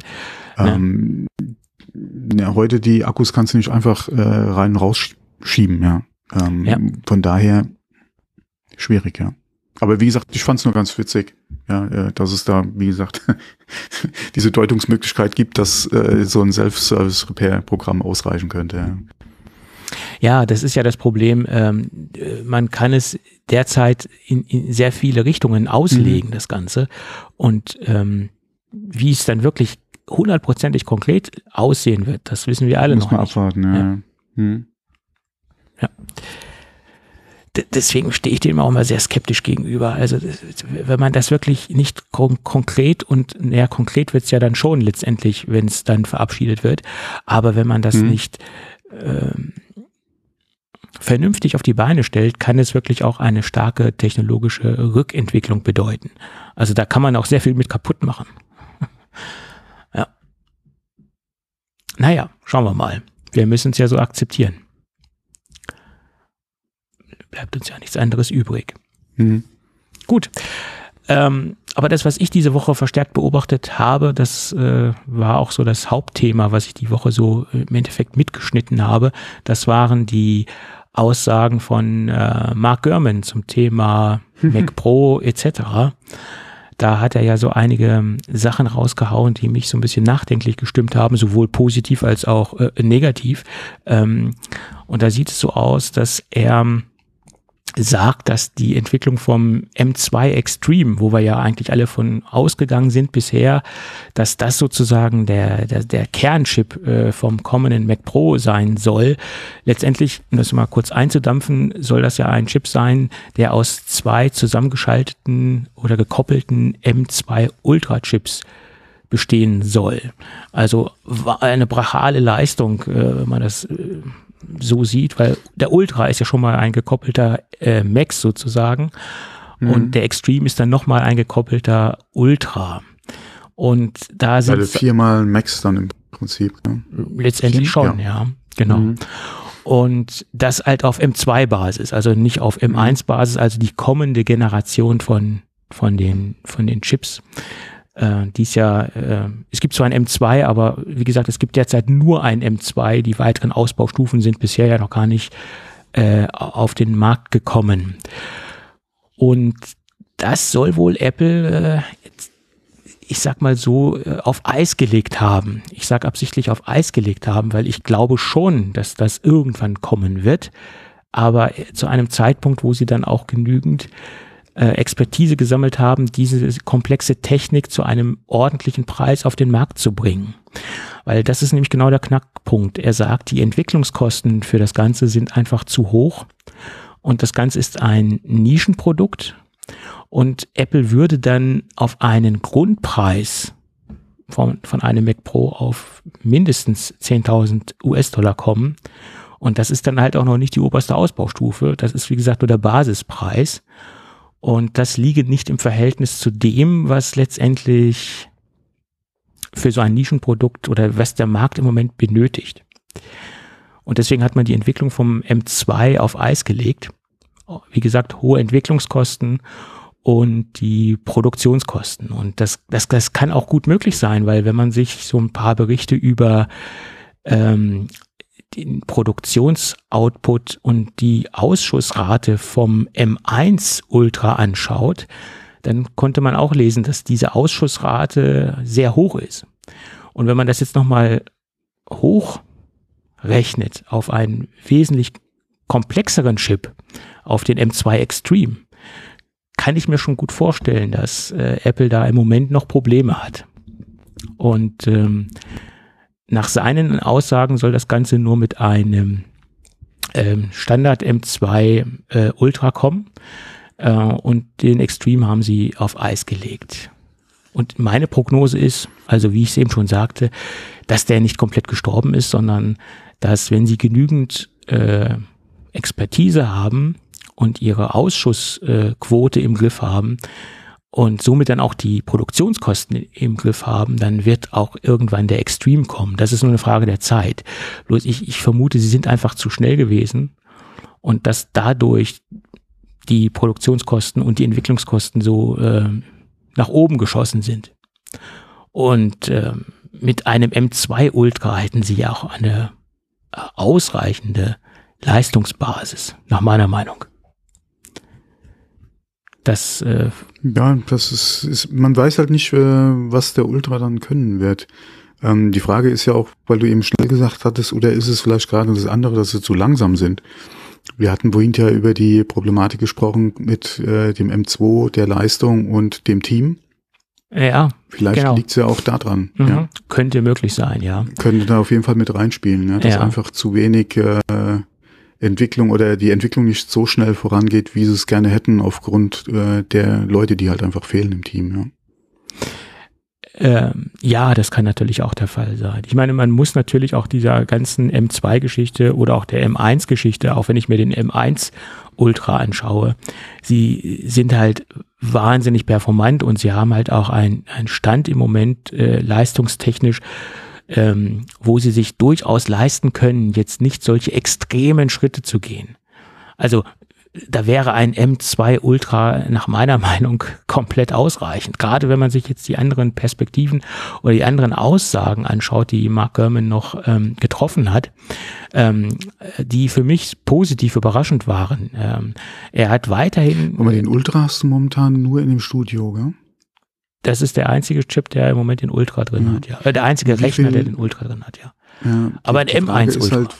Heute die Akkus kannst du nicht einfach rein und rausschieben, ja. Von daher schwierig, ja. Aber wie gesagt, ich fand es nur ganz witzig, ja, dass es da, wie gesagt, diese Deutungsmöglichkeit gibt, dass so ein Self-Service-Repair-Programm ausreichen könnte. Ja. Ja, das ist ja das Problem. Man kann es derzeit in sehr viele Richtungen auslegen, das Ganze. Und wie es dann wirklich 100%ig konkret aussehen wird, das wissen wir alle noch nicht. Muss man abwarten, ja. Ja. Deswegen stehe ich dem auch mal sehr skeptisch gegenüber. Also wenn man das wirklich nicht konkret und konkret wird es ja dann schon letztendlich, wenn es dann verabschiedet wird. Aber wenn man das nicht vernünftig auf die Beine stellt, kann es wirklich auch eine starke technologische Rückentwicklung bedeuten. Also da kann man auch sehr viel mit kaputt machen. Ja. Naja, schauen wir mal. Wir müssen es ja so akzeptieren. Bleibt uns ja nichts anderes übrig. Gut. Aber das, was ich diese Woche verstärkt beobachtet habe, das war auch so das Hauptthema, was ich die Woche so im Endeffekt mitgeschnitten habe. Das waren die Aussagen von Mark Gurman zum Thema Mac Pro etc. Da hat er ja so einige Sachen rausgehauen, die mich so ein bisschen nachdenklich gestimmt haben, sowohl positiv als auch negativ. Und da sieht es so aus, dass er sagt, dass die Entwicklung vom M2 Extreme, wo wir ja eigentlich alle von ausgegangen sind bisher, dass das sozusagen der Kernchip vom kommenden Mac Pro sein soll. Letztendlich, um das mal kurz einzudampfen, soll das ja ein Chip sein, der aus 2 zusammengeschalteten oder gekoppelten M2 Ultra Chips bestehen soll. Also eine brachale Leistung, wenn man das so sieht, weil der Ultra ist ja schon mal ein gekoppelter Max sozusagen und der Extreme ist dann nochmal ein gekoppelter Ultra. Und da sind also 4-mal Max dann im Prinzip. Ne? Letztendlich schon, ja genau. Und das halt auf M2-Basis, also nicht auf M1-Basis, also die kommende Generation von den Chips. Es gibt zwar ein M2, aber wie gesagt, es gibt derzeit nur ein M2. Die weiteren Ausbaustufen sind bisher ja noch gar nicht auf den Markt gekommen. Und das soll wohl Apple, ich sag mal so, auf Eis gelegt haben. Ich sag absichtlich auf Eis gelegt haben, weil ich glaube schon, dass das irgendwann kommen wird, aber zu einem Zeitpunkt, wo sie dann auch genügend Expertise gesammelt haben, diese komplexe Technik zu einem ordentlichen Preis auf den Markt zu bringen. Weil das ist nämlich genau der Knackpunkt. Er sagt, die Entwicklungskosten für das Ganze sind einfach zu hoch und das Ganze ist ein Nischenprodukt und Apple würde dann auf einen Grundpreis von einem Mac Pro auf mindestens 10.000 US-Dollar kommen und das ist dann halt auch noch nicht die oberste Ausbaustufe. Das ist wie gesagt nur der Basispreis. Und das liege nicht im Verhältnis zu dem, was letztendlich für so ein Nischenprodukt oder was der Markt im Moment benötigt. Und deswegen hat man die Entwicklung vom M2 auf Eis gelegt. Wie gesagt, hohe Entwicklungskosten und die Produktionskosten. Und das kann auch gut möglich sein, weil wenn man sich so ein paar Berichte über den Produktionsoutput und die Ausschussrate vom M1 Ultra anschaut, dann konnte man auch lesen, dass diese Ausschussrate sehr hoch ist. Und wenn man das jetzt nochmal hochrechnet auf einen wesentlich komplexeren Chip, auf den M2 Extreme, kann ich mir schon gut vorstellen, dass Apple da im Moment noch Probleme hat. Und nach seinen Aussagen soll das Ganze nur mit einem Standard M2 Ultra kommen und den Extreme haben sie auf Eis gelegt. Und meine Prognose ist, also wie ich es eben schon sagte, dass der nicht komplett gestorben ist, sondern dass, wenn sie genügend Expertise haben und ihre Ausschussquote im Griff haben, und somit dann auch die Produktionskosten im Griff haben, dann wird auch irgendwann der Extreme kommen. Das ist nur eine Frage der Zeit. Bloß ich vermute, sie sind einfach zu schnell gewesen und dass dadurch die Produktionskosten und die Entwicklungskosten so nach oben geschossen sind. Und mit einem M2 Ultra hätten sie ja auch eine ausreichende Leistungsbasis, nach meiner Meinung. Das ist, man weiß halt nicht, was der Ultra dann können wird. Die Frage ist ja auch, weil du eben schnell gesagt hattest, oder ist es vielleicht gerade das andere, dass sie zu langsam sind? Wir hatten vorhin ja über die Problematik gesprochen mit dem M2, der Leistung und dem Team. Ja, vielleicht liegt es ja auch da dran. Ja. Könnte möglich sein, ja. Könnte da auf jeden Fall mit reinspielen, ja, dass einfach zu wenig Entwicklung oder die Entwicklung nicht so schnell vorangeht, wie sie es gerne hätten, aufgrund der Leute, die halt einfach fehlen im Team. Ja, das kann natürlich auch der Fall sein. Ich meine, man muss natürlich auch dieser ganzen M2-Geschichte oder auch der M1-Geschichte, auch wenn ich mir den M1 Ultra anschaue, sie sind halt wahnsinnig performant und sie haben halt auch einen Stand im Moment leistungstechnisch, wo sie sich durchaus leisten können, jetzt nicht solche extremen Schritte zu gehen. Also da wäre ein M2 Ultra nach meiner Meinung komplett ausreichend. Gerade wenn man sich jetzt die anderen Perspektiven oder die anderen Aussagen anschaut, die Mark Gurman noch getroffen hat, die für mich positiv überraschend waren. Er hat weiterhin... Aber den Ultra hast du momentan nur in dem Studio, gell? Das ist der einzige Chip, der im Moment den Ultra drin hat, ja. Der einzige Rechner, der den Ultra drin hat, ja. Aber ein M1 Ultra. Halt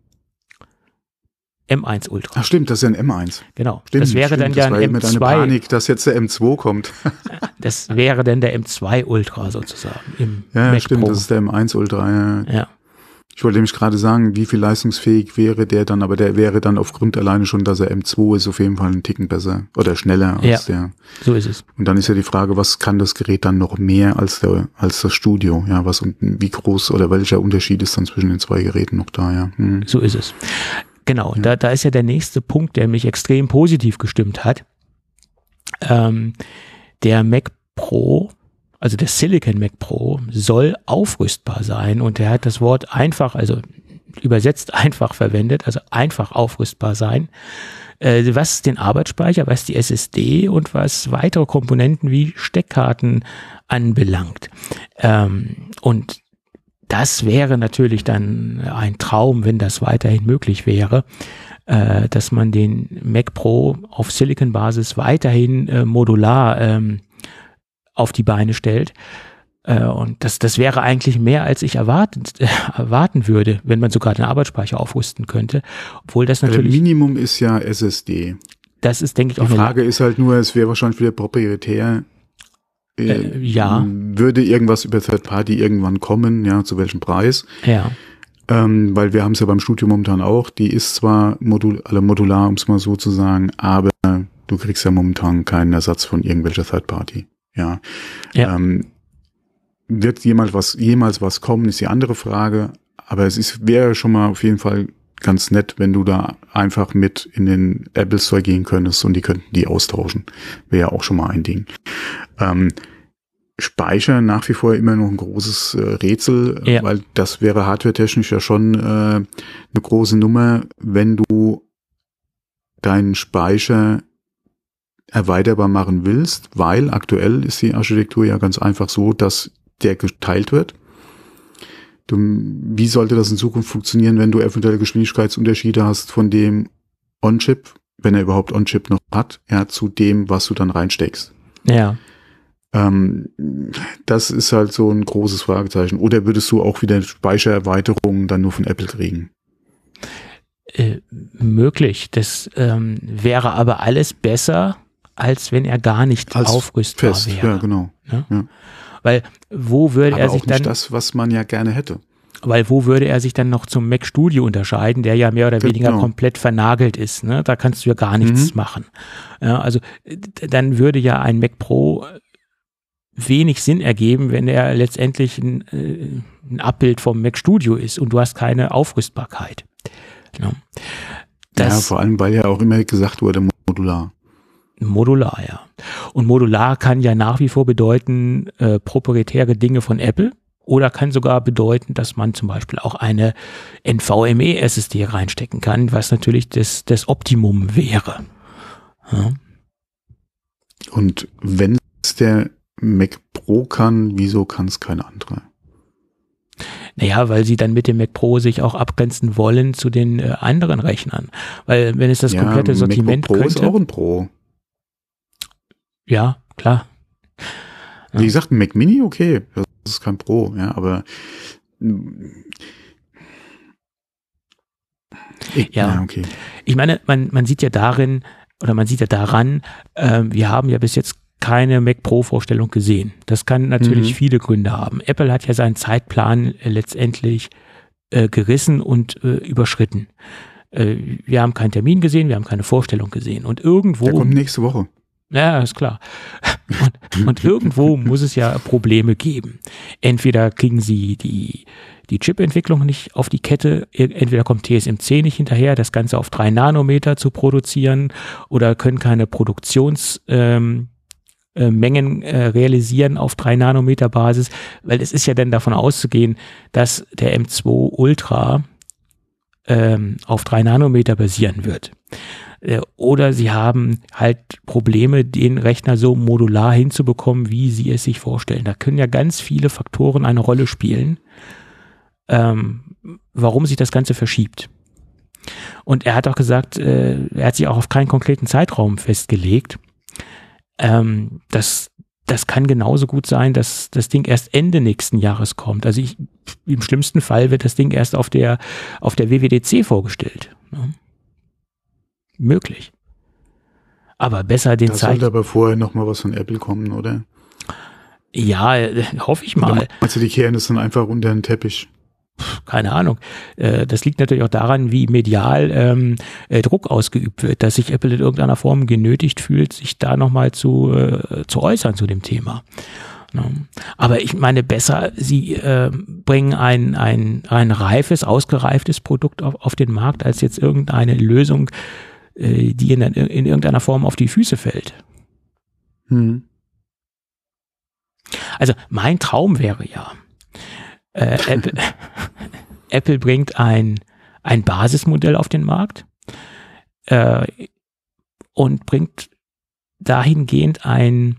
M1 Ultra. Ach stimmt, das ist ja ein M1. Genau. Stimmt, das wäre dann ja ein M2. Mit einer Panik, dass jetzt der M2 kommt. Das wäre dann der M2 Ultra sozusagen im Ja, Mac stimmt, Pro. das ist der M1 Ultra. Ja. Ich wollte nämlich gerade sagen, wie viel leistungsfähig wäre der dann, aber der wäre dann aufgrund alleine schon, dass er M2 ist, auf jeden Fall einen Ticken besser oder schneller als der. So ist es. Und dann ist ja die Frage, was kann das Gerät dann noch mehr als das Studio? Ja, was und wie groß oder welcher Unterschied ist dann zwischen den zwei Geräten noch da, ja. So ist es. Genau, ja. Da ist ja der nächste Punkt, der mich extrem positiv gestimmt hat. Der Mac Pro, also der Silicon Mac Pro, soll aufrüstbar sein und er hat das Wort einfach, also übersetzt einfach verwendet, also einfach aufrüstbar sein, was den Arbeitsspeicher, was die SSD und was weitere Komponenten wie Steckkarten anbelangt. Und das wäre natürlich dann ein Traum, wenn das weiterhin möglich wäre, dass man den Mac Pro auf Silicon-Basis weiterhin modular auf die Beine stellt. Und das wäre eigentlich mehr, als ich erwarten würde, wenn man sogar den Arbeitsspeicher aufrüsten könnte. Obwohl das natürlich... Der Minimum ist ja SSD. Das ist, denke ich, auch die Frage ist halt nur, es wäre wahrscheinlich wieder proprietär. Ja. Würde irgendwas über Third Party irgendwann kommen, ja, zu welchem Preis? Ja. Weil wir haben es ja beim Studio momentan auch, die ist zwar modular, um es mal so zu sagen, aber du kriegst ja momentan keinen Ersatz von irgendwelcher Third Party. Ja. Wird jemals was kommen, ist die andere Frage, aber wäre schon mal auf jeden Fall ganz nett, wenn du da einfach mit in den Apple Store gehen könntest und die könnten die austauschen. Wäre ja auch schon mal ein Ding. Speicher nach wie vor immer noch ein großes Rätsel, weil das wäre hardwaretechnisch ja schon eine große Nummer, wenn du deinen Speicher erweiterbar machen willst, weil aktuell ist die Architektur ja ganz einfach so, dass der geteilt wird. Wie sollte das in Zukunft funktionieren, wenn du eventuell Geschwindigkeitsunterschiede hast von dem On-Chip, wenn er überhaupt On-Chip noch hat, zu dem, was du dann reinsteckst? Ja. Das ist halt so ein großes Fragezeichen. Oder würdest du auch wieder Speichererweiterungen dann nur von Apple kriegen? Möglich. Das wäre aber alles besser, als wenn er gar nicht aufrüstbar wäre. Ja, genau. Ja? Weil wo würde aber er sich auch nicht dann... das, was man ja gerne hätte. Weil wo würde er sich dann noch zum Mac Studio unterscheiden, der ja mehr oder weniger komplett vernagelt ist. Ne? Da kannst du ja gar nichts machen. Ja, also dann würde ja ein Mac Pro wenig Sinn ergeben, wenn er letztendlich ein Abbild vom Mac Studio ist und du hast keine Aufrüstbarkeit. Ja, vor allem, weil ja auch immer gesagt wurde, modular. Modular, ja. Und modular kann ja nach wie vor bedeuten, proprietäre Dinge von Apple oder kann sogar bedeuten, dass man zum Beispiel auch eine NVMe SSD reinstecken kann, was natürlich das Optimum wäre. Ja. Und wenn es der Mac Pro kann, wieso kann es keine andere? Naja, weil sie dann mit dem Mac Pro sich auch abgrenzen wollen zu den anderen Rechnern. Weil wenn es das komplette Sortiment Mac Pro könnte... ist auch ein Pro. Ja, klar. Wie gesagt, ein Mac Mini, okay, das ist kein Pro, ja, aber okay. Ich meine, man sieht ja daran, wir haben ja bis jetzt keine Mac Pro Vorstellung gesehen. Das kann natürlich viele Gründe haben. Apple hat ja seinen Zeitplan letztendlich gerissen und überschritten. Wir haben keinen Termin gesehen, wir haben keine Vorstellung gesehen und irgendwo... Der kommt nächste Woche. Ja, ist klar. Und irgendwo muss es ja Probleme geben. Entweder kriegen sie die Chip-Entwicklung nicht auf die Kette, entweder kommt TSMC nicht hinterher, das Ganze auf 3 Nanometer zu produzieren oder können keine Produktionsmengen realisieren auf 3 Nanometer Basis, weil es ist ja dann davon auszugehen, dass der M2 Ultra auf 3 Nanometer basieren wird. Oder sie haben halt Probleme, den Rechner so modular hinzubekommen, wie sie es sich vorstellen. Da können ja ganz viele Faktoren eine Rolle spielen, warum sich das Ganze verschiebt. Und er hat auch gesagt, er hat sich auch auf keinen konkreten Zeitraum festgelegt. Das kann genauso gut sein, dass das Ding erst Ende nächsten Jahres kommt. Also im schlimmsten Fall wird das Ding erst auf der WWDC vorgestellt. Ne? Möglich. Aber besser den Zeit. Da sollte aber vorher noch mal was von Apple kommen, oder? Ja, hoffe ich mal. Also die kehren das dann einfach unter den Teppich. keine Ahnung. Das liegt natürlich auch daran, wie medial Druck ausgeübt wird, dass sich Apple in irgendeiner Form genötigt fühlt, sich da nochmal zu äußern zu dem Thema. Aber ich meine, besser, sie bringen ein reifes, ausgereiftes Produkt auf den Markt, als jetzt irgendeine Lösung, die in irgendeiner Form auf die Füße fällt. Also mein Traum wäre ja, Apple bringt ein Basismodell auf den Markt und bringt dahingehend ein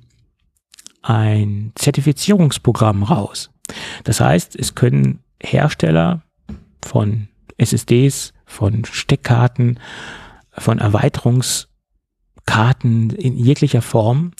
Zertifizierungsprogramm raus. Das heißt, es können Hersteller von SSDs, von Steckkarten, von Erweiterungskarten in jeglicher Form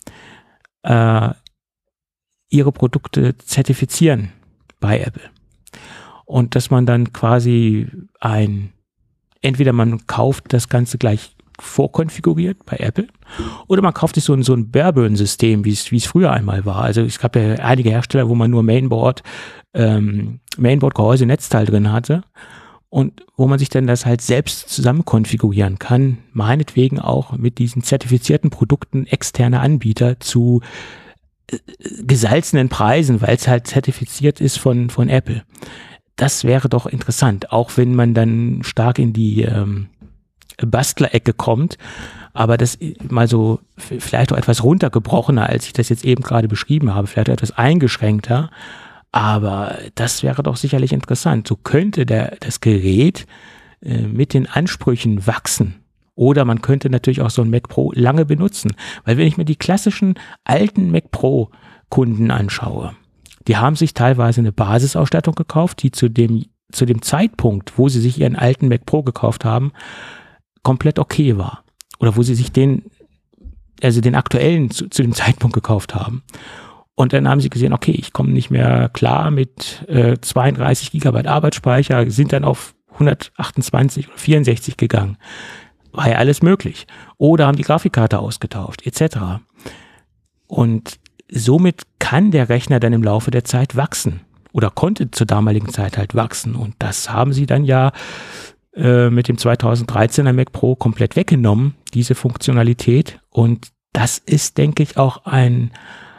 ihre Produkte zertifizieren bei Apple. Und dass man dann quasi entweder man kauft das Ganze gleich vorkonfiguriert bei Apple oder man kauft sich so ein Bare-Bones-System, wie es früher einmal war. Also es gab ja einige Hersteller, wo man nur Mainboard, Gehäuse, Netzteil drin hatte und wo man sich dann das halt selbst zusammen konfigurieren kann, meinetwegen auch mit diesen zertifizierten Produkten externe Anbieter zu gesalzenen Preisen, weil es halt zertifiziert ist von Apple. Das wäre doch interessant, auch wenn man dann stark in die Bastler-Ecke kommt, aber das mal so vielleicht auch etwas runtergebrochener, als ich das jetzt eben gerade beschrieben habe, vielleicht etwas eingeschränkter, aber das wäre doch sicherlich interessant. So könnte das Gerät mit den Ansprüchen wachsen. Oder man könnte natürlich auch so ein Mac Pro lange benutzen. Weil wenn ich mir die klassischen alten Mac Pro Kunden anschaue, die haben sich teilweise eine Basisausstattung gekauft, die zu dem Zeitpunkt, wo sie sich ihren alten Mac Pro gekauft haben, komplett okay war. Oder wo sie sich den aktuellen zu dem Zeitpunkt gekauft haben. Und dann haben sie gesehen, okay, ich komme nicht mehr klar mit 32 GB Arbeitsspeicher, sind dann auf 128 oder 64 gegangen. War ja alles möglich. Oder haben die Grafikkarte ausgetauscht, etc. Und somit kann der Rechner dann im Laufe der Zeit wachsen. Oder konnte zur damaligen Zeit halt wachsen. Und das haben sie dann ja mit dem 2013er Mac Pro komplett weggenommen, diese Funktionalität. Und das ist, denke ich, auch ein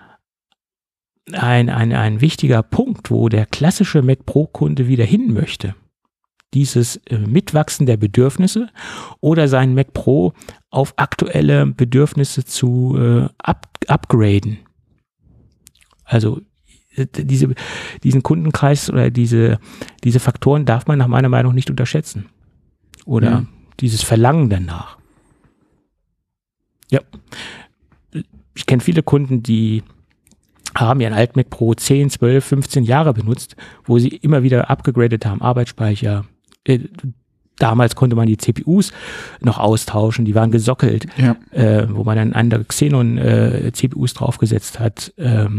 wichtiger Punkt, wo der klassische Mac Pro Kunde wieder hin möchte. Dieses Mitwachsen der Bedürfnisse oder seinen Mac Pro auf aktuelle Bedürfnisse zu upgraden. Also diesen Kundenkreis oder diese Faktoren darf man nach meiner Meinung nicht unterschätzen. Oder dieses Verlangen danach. Ja. Ich kenne viele Kunden, die haben ihren alten Mac Pro 10, 12, 15 Jahre benutzt, wo sie immer wieder abgegradet haben, Arbeitsspeicher. Damals konnte man die CPUs noch austauschen, die waren gesockelt, wo man dann andere Xenon-CPUs draufgesetzt hat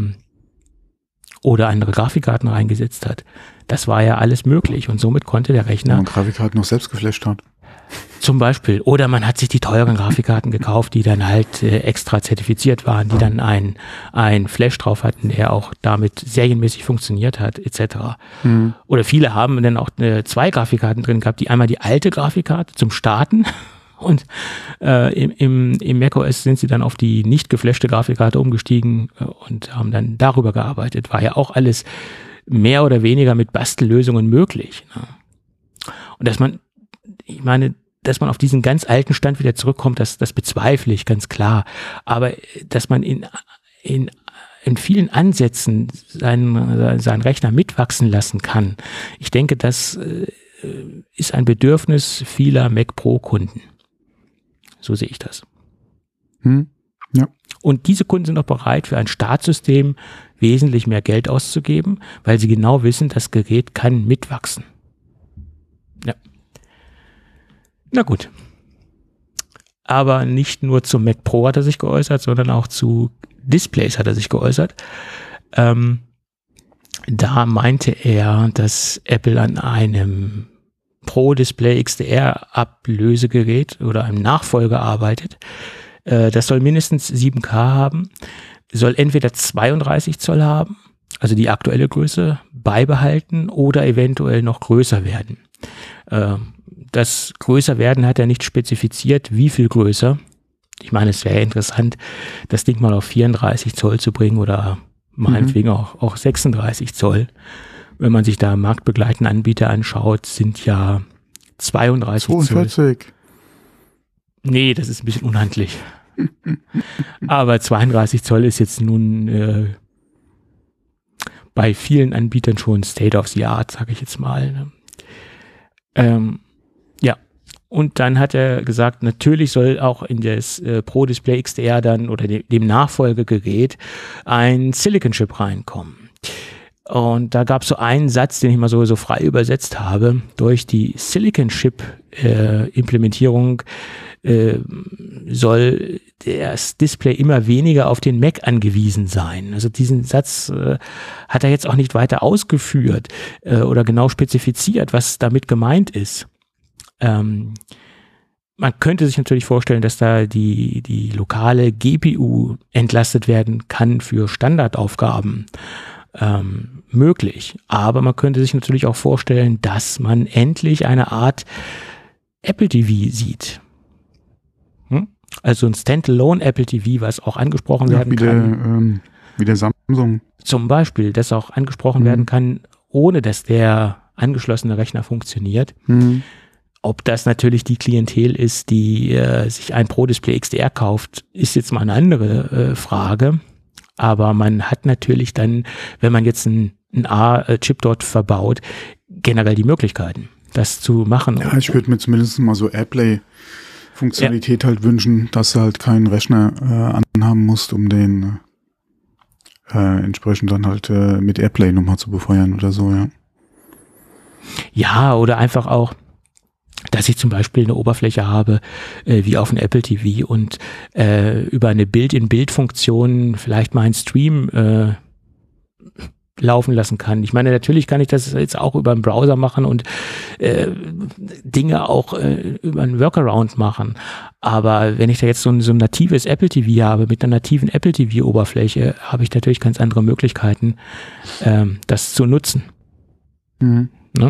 oder andere Grafikkarten reingesetzt hat. Das war ja alles möglich und somit konnte der Rechner... Wenn man Grafikkarten noch selbst geflasht hat. Zum Beispiel. Oder man hat sich die teuren Grafikkarten gekauft, die dann halt extra zertifiziert waren, die dann ein Flash drauf hatten, der auch damit serienmäßig funktioniert hat, etc. Oder viele haben dann auch zwei Grafikkarten drin gehabt, die einmal die alte Grafikkarte zum Starten und im macOS sind sie dann auf die nicht geflashte Grafikkarte umgestiegen und haben dann darüber gearbeitet. War ja auch alles mehr oder weniger mit Bastellösungen möglich. Ne? Und dass man auf diesen ganz alten Stand wieder zurückkommt, das bezweifle ich ganz klar. Aber dass man in vielen Ansätzen seinen Rechner mitwachsen lassen kann, ich denke, das ist ein Bedürfnis vieler Mac Pro Kunden. So sehe ich das. Ja. Und diese Kunden sind auch bereit, für ein Startsystem wesentlich mehr Geld auszugeben, weil sie genau wissen, das Gerät kann mitwachsen. Ja. Na gut. Aber nicht nur zum Mac Pro hat er sich geäußert, sondern auch zu Displays hat er sich geäußert. Da meinte er, dass Apple an einem Pro Display XDR Ablösegerät oder einem Nachfolger arbeitet. Das soll mindestens 7K haben, soll entweder 32 Zoll haben, also die aktuelle Größe beibehalten oder eventuell noch größer werden. Das größer werden hat er nicht spezifiziert, wie viel größer. Ich meine, es wäre interessant, das Ding mal auf 34 Zoll zu bringen oder meinetwegen auch 36 Zoll. Wenn man sich da marktbegleitende Anbieter anschaut, sind ja 32 42. Zoll. Nee, das ist ein bisschen unhandlich. Aber 32 Zoll ist jetzt nun bei vielen Anbietern schon State of the Art, sage ich jetzt mal. Ne? Ja, und dann hat er gesagt, natürlich soll auch in das Pro Display XDR dann oder dem Nachfolgegerät ein Silicon Chip reinkommen. Und da gab es so einen Satz, den ich mal so frei übersetzt habe. Durch die Silicon Chip Implementierung soll das Display immer weniger auf den Mac angewiesen sein. Also diesen Satz hat er jetzt auch nicht weiter ausgeführt oder genau spezifiziert, was damit gemeint ist. Man könnte sich natürlich vorstellen, dass da die lokale GPU entlastet werden kann für Standardaufgaben. Möglich. Aber man könnte sich natürlich auch vorstellen, dass man endlich eine Art Apple TV sieht. Also ein Standalone Apple TV, was auch angesprochen werden kann. Wie der Samsung. Zum Beispiel, das auch angesprochen werden kann, ohne dass der angeschlossene Rechner funktioniert. Ob das natürlich die Klientel ist, die sich ein Pro Display XDR kauft, ist jetzt mal eine andere Frage. Aber man hat natürlich dann, wenn man jetzt einen A-Chip dort verbaut, generell die Möglichkeiten, das zu machen. Ja, ich würde mir zumindest mal so Airplay-Funktionalität halt wünschen, dass du halt keinen Rechner anhaben musst, um den entsprechend dann halt mit Airplay nochmal zu befeuern oder so, ja. Ja, oder einfach auch, dass ich zum Beispiel eine Oberfläche habe, wie auf einem Apple TV und über eine Bild-in-Bild-Funktion vielleicht mal einen Stream laufen lassen kann. Ich meine, natürlich kann ich das jetzt auch über einen Browser machen und Dinge auch über einen Workaround machen. Aber wenn ich da jetzt so ein natives Apple TV habe, mit einer nativen Apple TV-Oberfläche, habe ich natürlich ganz andere Möglichkeiten, das zu nutzen. Ne?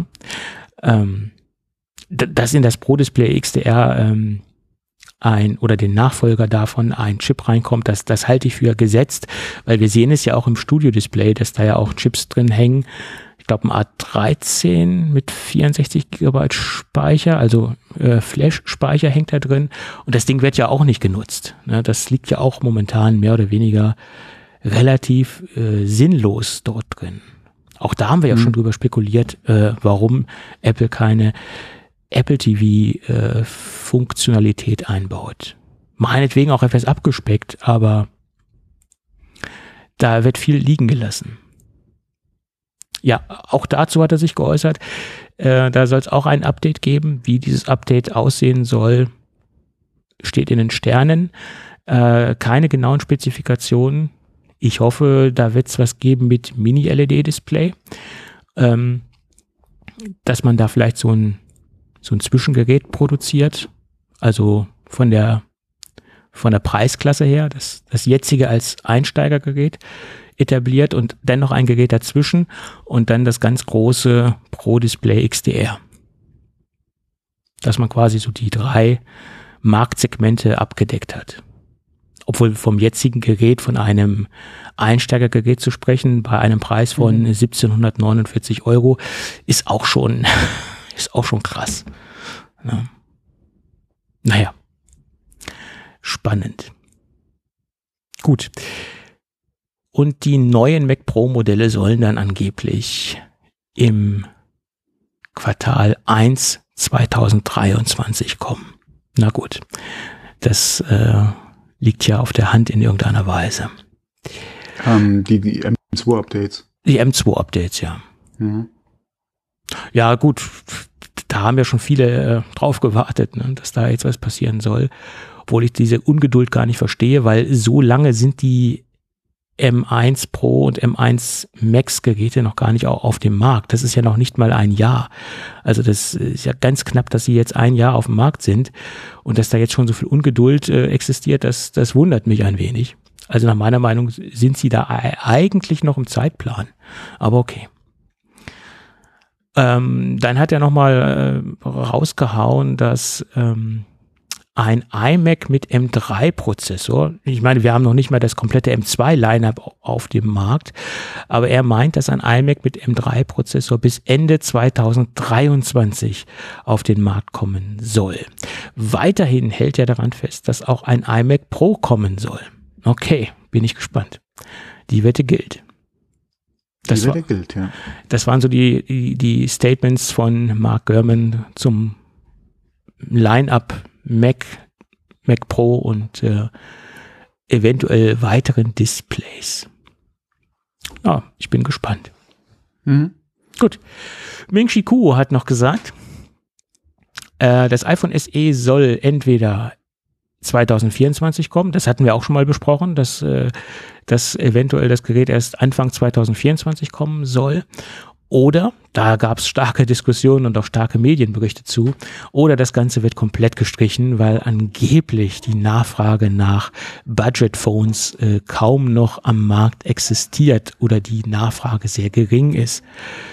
Dass in das Pro Display XDR oder den Nachfolger davon ein Chip reinkommt, das halte ich für gesetzt, weil wir sehen es ja auch im Studio-Display, dass da ja auch Chips drin hängen. Ich glaube ein A13 mit 64 GB Speicher, also Flash-Speicher hängt da drin und das Ding wird ja auch nicht genutzt. Ne? Das liegt ja auch momentan mehr oder weniger relativ sinnlos dort drin. Auch da haben wir ja schon drüber spekuliert, warum Apple keine Apple TV Funktionalität einbaut. Meinetwegen auch etwas abgespeckt, aber da wird viel liegen gelassen. Ja, auch dazu hat er sich geäußert. Da soll es auch ein Update geben. Wie dieses Update aussehen soll, steht in den Sternen. Keine genauen Spezifikationen. Ich hoffe, da wird es was geben mit Mini-LED-Display. Dass man da vielleicht so ein Zwischengerät produziert, also von der Preisklasse her, das jetzige als Einsteigergerät etabliert und dann noch ein Gerät dazwischen und dann das ganz große Pro Display XDR. Dass man quasi so die 3 Marktsegmente abgedeckt hat. Obwohl vom jetzigen Gerät von einem Einsteigergerät zu sprechen, bei einem Preis von 1749 €, ist auch schon krass. Ja. Naja. Spannend. Gut. Und die neuen Mac Pro Modelle sollen dann angeblich im Quartal 1 2023 kommen. Na gut. Das liegt ja auf der Hand in irgendeiner Weise. Die M2-Updates. Die M2-Updates, ja. Ja, gut. Da haben ja schon viele drauf gewartet, ne, dass da jetzt was passieren soll. Obwohl ich diese Ungeduld gar nicht verstehe, weil so lange sind die M1 Pro und M1 Max Geräte noch gar nicht auch auf dem Markt. Das ist ja noch nicht mal ein Jahr. Also das ist ja ganz knapp, dass sie jetzt ein Jahr auf dem Markt sind und dass da jetzt schon so viel Ungeduld existiert, das wundert mich ein wenig. Also nach meiner Meinung sind sie da eigentlich noch im Zeitplan. Aber okay. Dann hat er nochmal rausgehauen, dass ein iMac mit M3-Prozessor, ich meine, wir haben noch nicht mal das komplette M2-Lineup auf dem Markt, aber er meint, dass ein iMac mit M3-Prozessor bis Ende 2023 auf den Markt kommen soll. Weiterhin hält er daran fest, dass auch ein iMac Pro kommen soll. Okay, bin ich gespannt. Die Wette gilt. Das waren so die Statements von Mark Gurman zum Line-Up Mac Pro und eventuell weiteren Displays. Ja, ich bin gespannt. Gut. Ming-Chi Kuo hat noch gesagt, das iPhone SE soll entweder 2024 kommen, das hatten wir auch schon mal besprochen, dass eventuell das Gerät erst Anfang 2024 kommen soll. Oder, da gab es starke Diskussionen und auch starke Medienberichte zu, oder das Ganze wird komplett gestrichen, weil angeblich die Nachfrage nach Budget-Phones kaum noch am Markt existiert oder die Nachfrage sehr gering ist.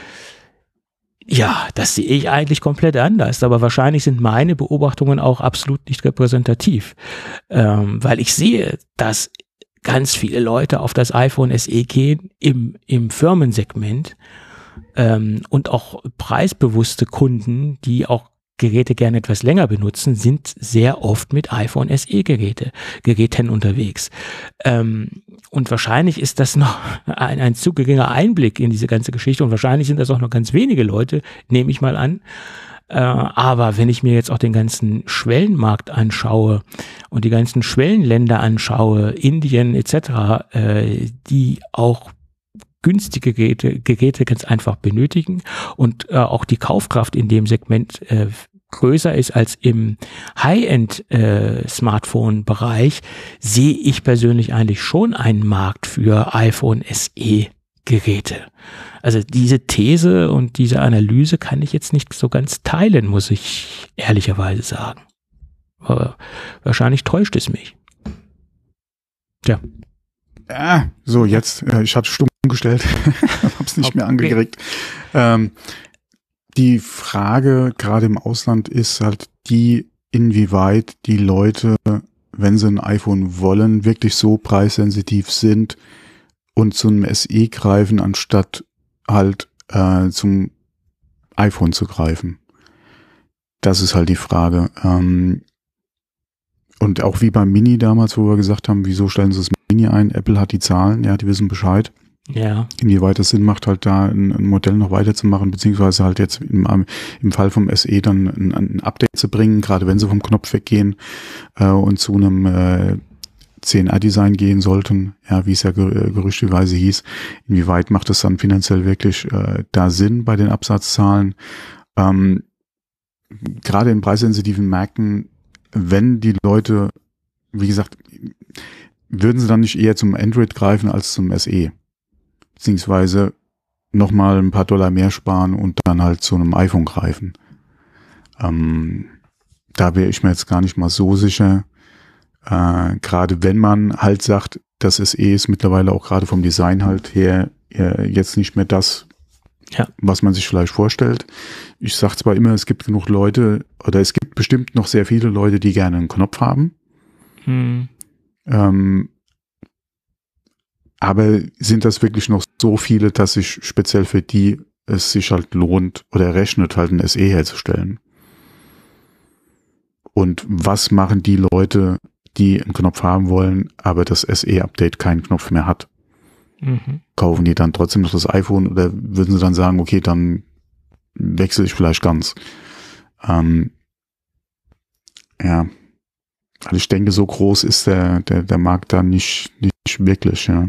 Ja, das sehe ich eigentlich komplett anders, aber wahrscheinlich sind meine Beobachtungen auch absolut nicht repräsentativ, weil ich sehe, dass ganz viele Leute auf das iPhone SE gehen im Firmensegment, und auch preisbewusste Kunden, die auch Geräte gerne etwas länger benutzen, sind sehr oft mit iPhone SE-Geräten unterwegs. Und wahrscheinlich ist das noch ein zu geringer Einblick in diese ganze Geschichte und wahrscheinlich sind das auch noch ganz wenige Leute, nehme ich mal an. Aber wenn ich mir jetzt auch den ganzen Schwellenmarkt anschaue und die ganzen Schwellenländer anschaue, Indien etc., die auch günstige Geräte ganz einfach benötigen und auch die Kaufkraft in dem Segment größer ist als im High-End Smartphone-Bereich, sehe ich persönlich eigentlich schon einen Markt für iPhone SE Geräte. Also diese These und diese Analyse kann ich jetzt nicht so ganz teilen, muss ich ehrlicherweise sagen. Aber wahrscheinlich täuscht es mich. Tja. So, jetzt, ich hatte stumm gestellt, hab's nicht mehr angekriegt. Die Frage gerade im Ausland ist halt die, inwieweit die Leute, wenn sie ein iPhone wollen, wirklich so preissensitiv sind und zu einem SE greifen, anstatt halt zum iPhone zu greifen. Das ist halt die Frage. Und auch wie beim Mini damals, wo wir gesagt haben, wieso stellen sie das Mini ein? Apple hat die Zahlen, ja, die wissen Bescheid. Ja. Inwieweit es Sinn macht, halt da ein Modell noch weiterzumachen, beziehungsweise halt jetzt im Fall vom SE dann ein Update zu bringen, gerade wenn sie vom Knopf weggehen und zu einem 10R-Design gehen sollten, ja, wie es ja gerüchteweise hieß. Inwieweit macht es dann finanziell wirklich da Sinn bei den Absatzzahlen? Gerade in preissensitiven Märkten, wenn die Leute, wie gesagt, würden sie dann nicht eher zum Android greifen als zum SE? Beziehungsweise nochmal ein paar Dollar mehr sparen und dann halt zu einem iPhone greifen. Da wäre ich mir jetzt gar nicht mal so sicher. Gerade wenn man halt sagt, das SE ist mittlerweile auch gerade vom Design halt her jetzt nicht mehr das, ja, was man sich vielleicht vorstellt. Ich sage zwar immer, es gibt genug Leute, oder es gibt bestimmt noch sehr viele Leute, die gerne einen Knopf haben. Aber sind das wirklich noch so viele, dass sich speziell für die es sich halt lohnt oder rechnet, halt ein SE herzustellen? Und was machen die Leute, die einen Knopf haben wollen, aber das SE-Update keinen Knopf mehr hat? Kaufen die dann trotzdem noch das iPhone oder würden sie dann sagen, okay, dann wechsle ich vielleicht ganz? Ja, also ich denke, so groß ist der Markt da nicht wirklich, ja.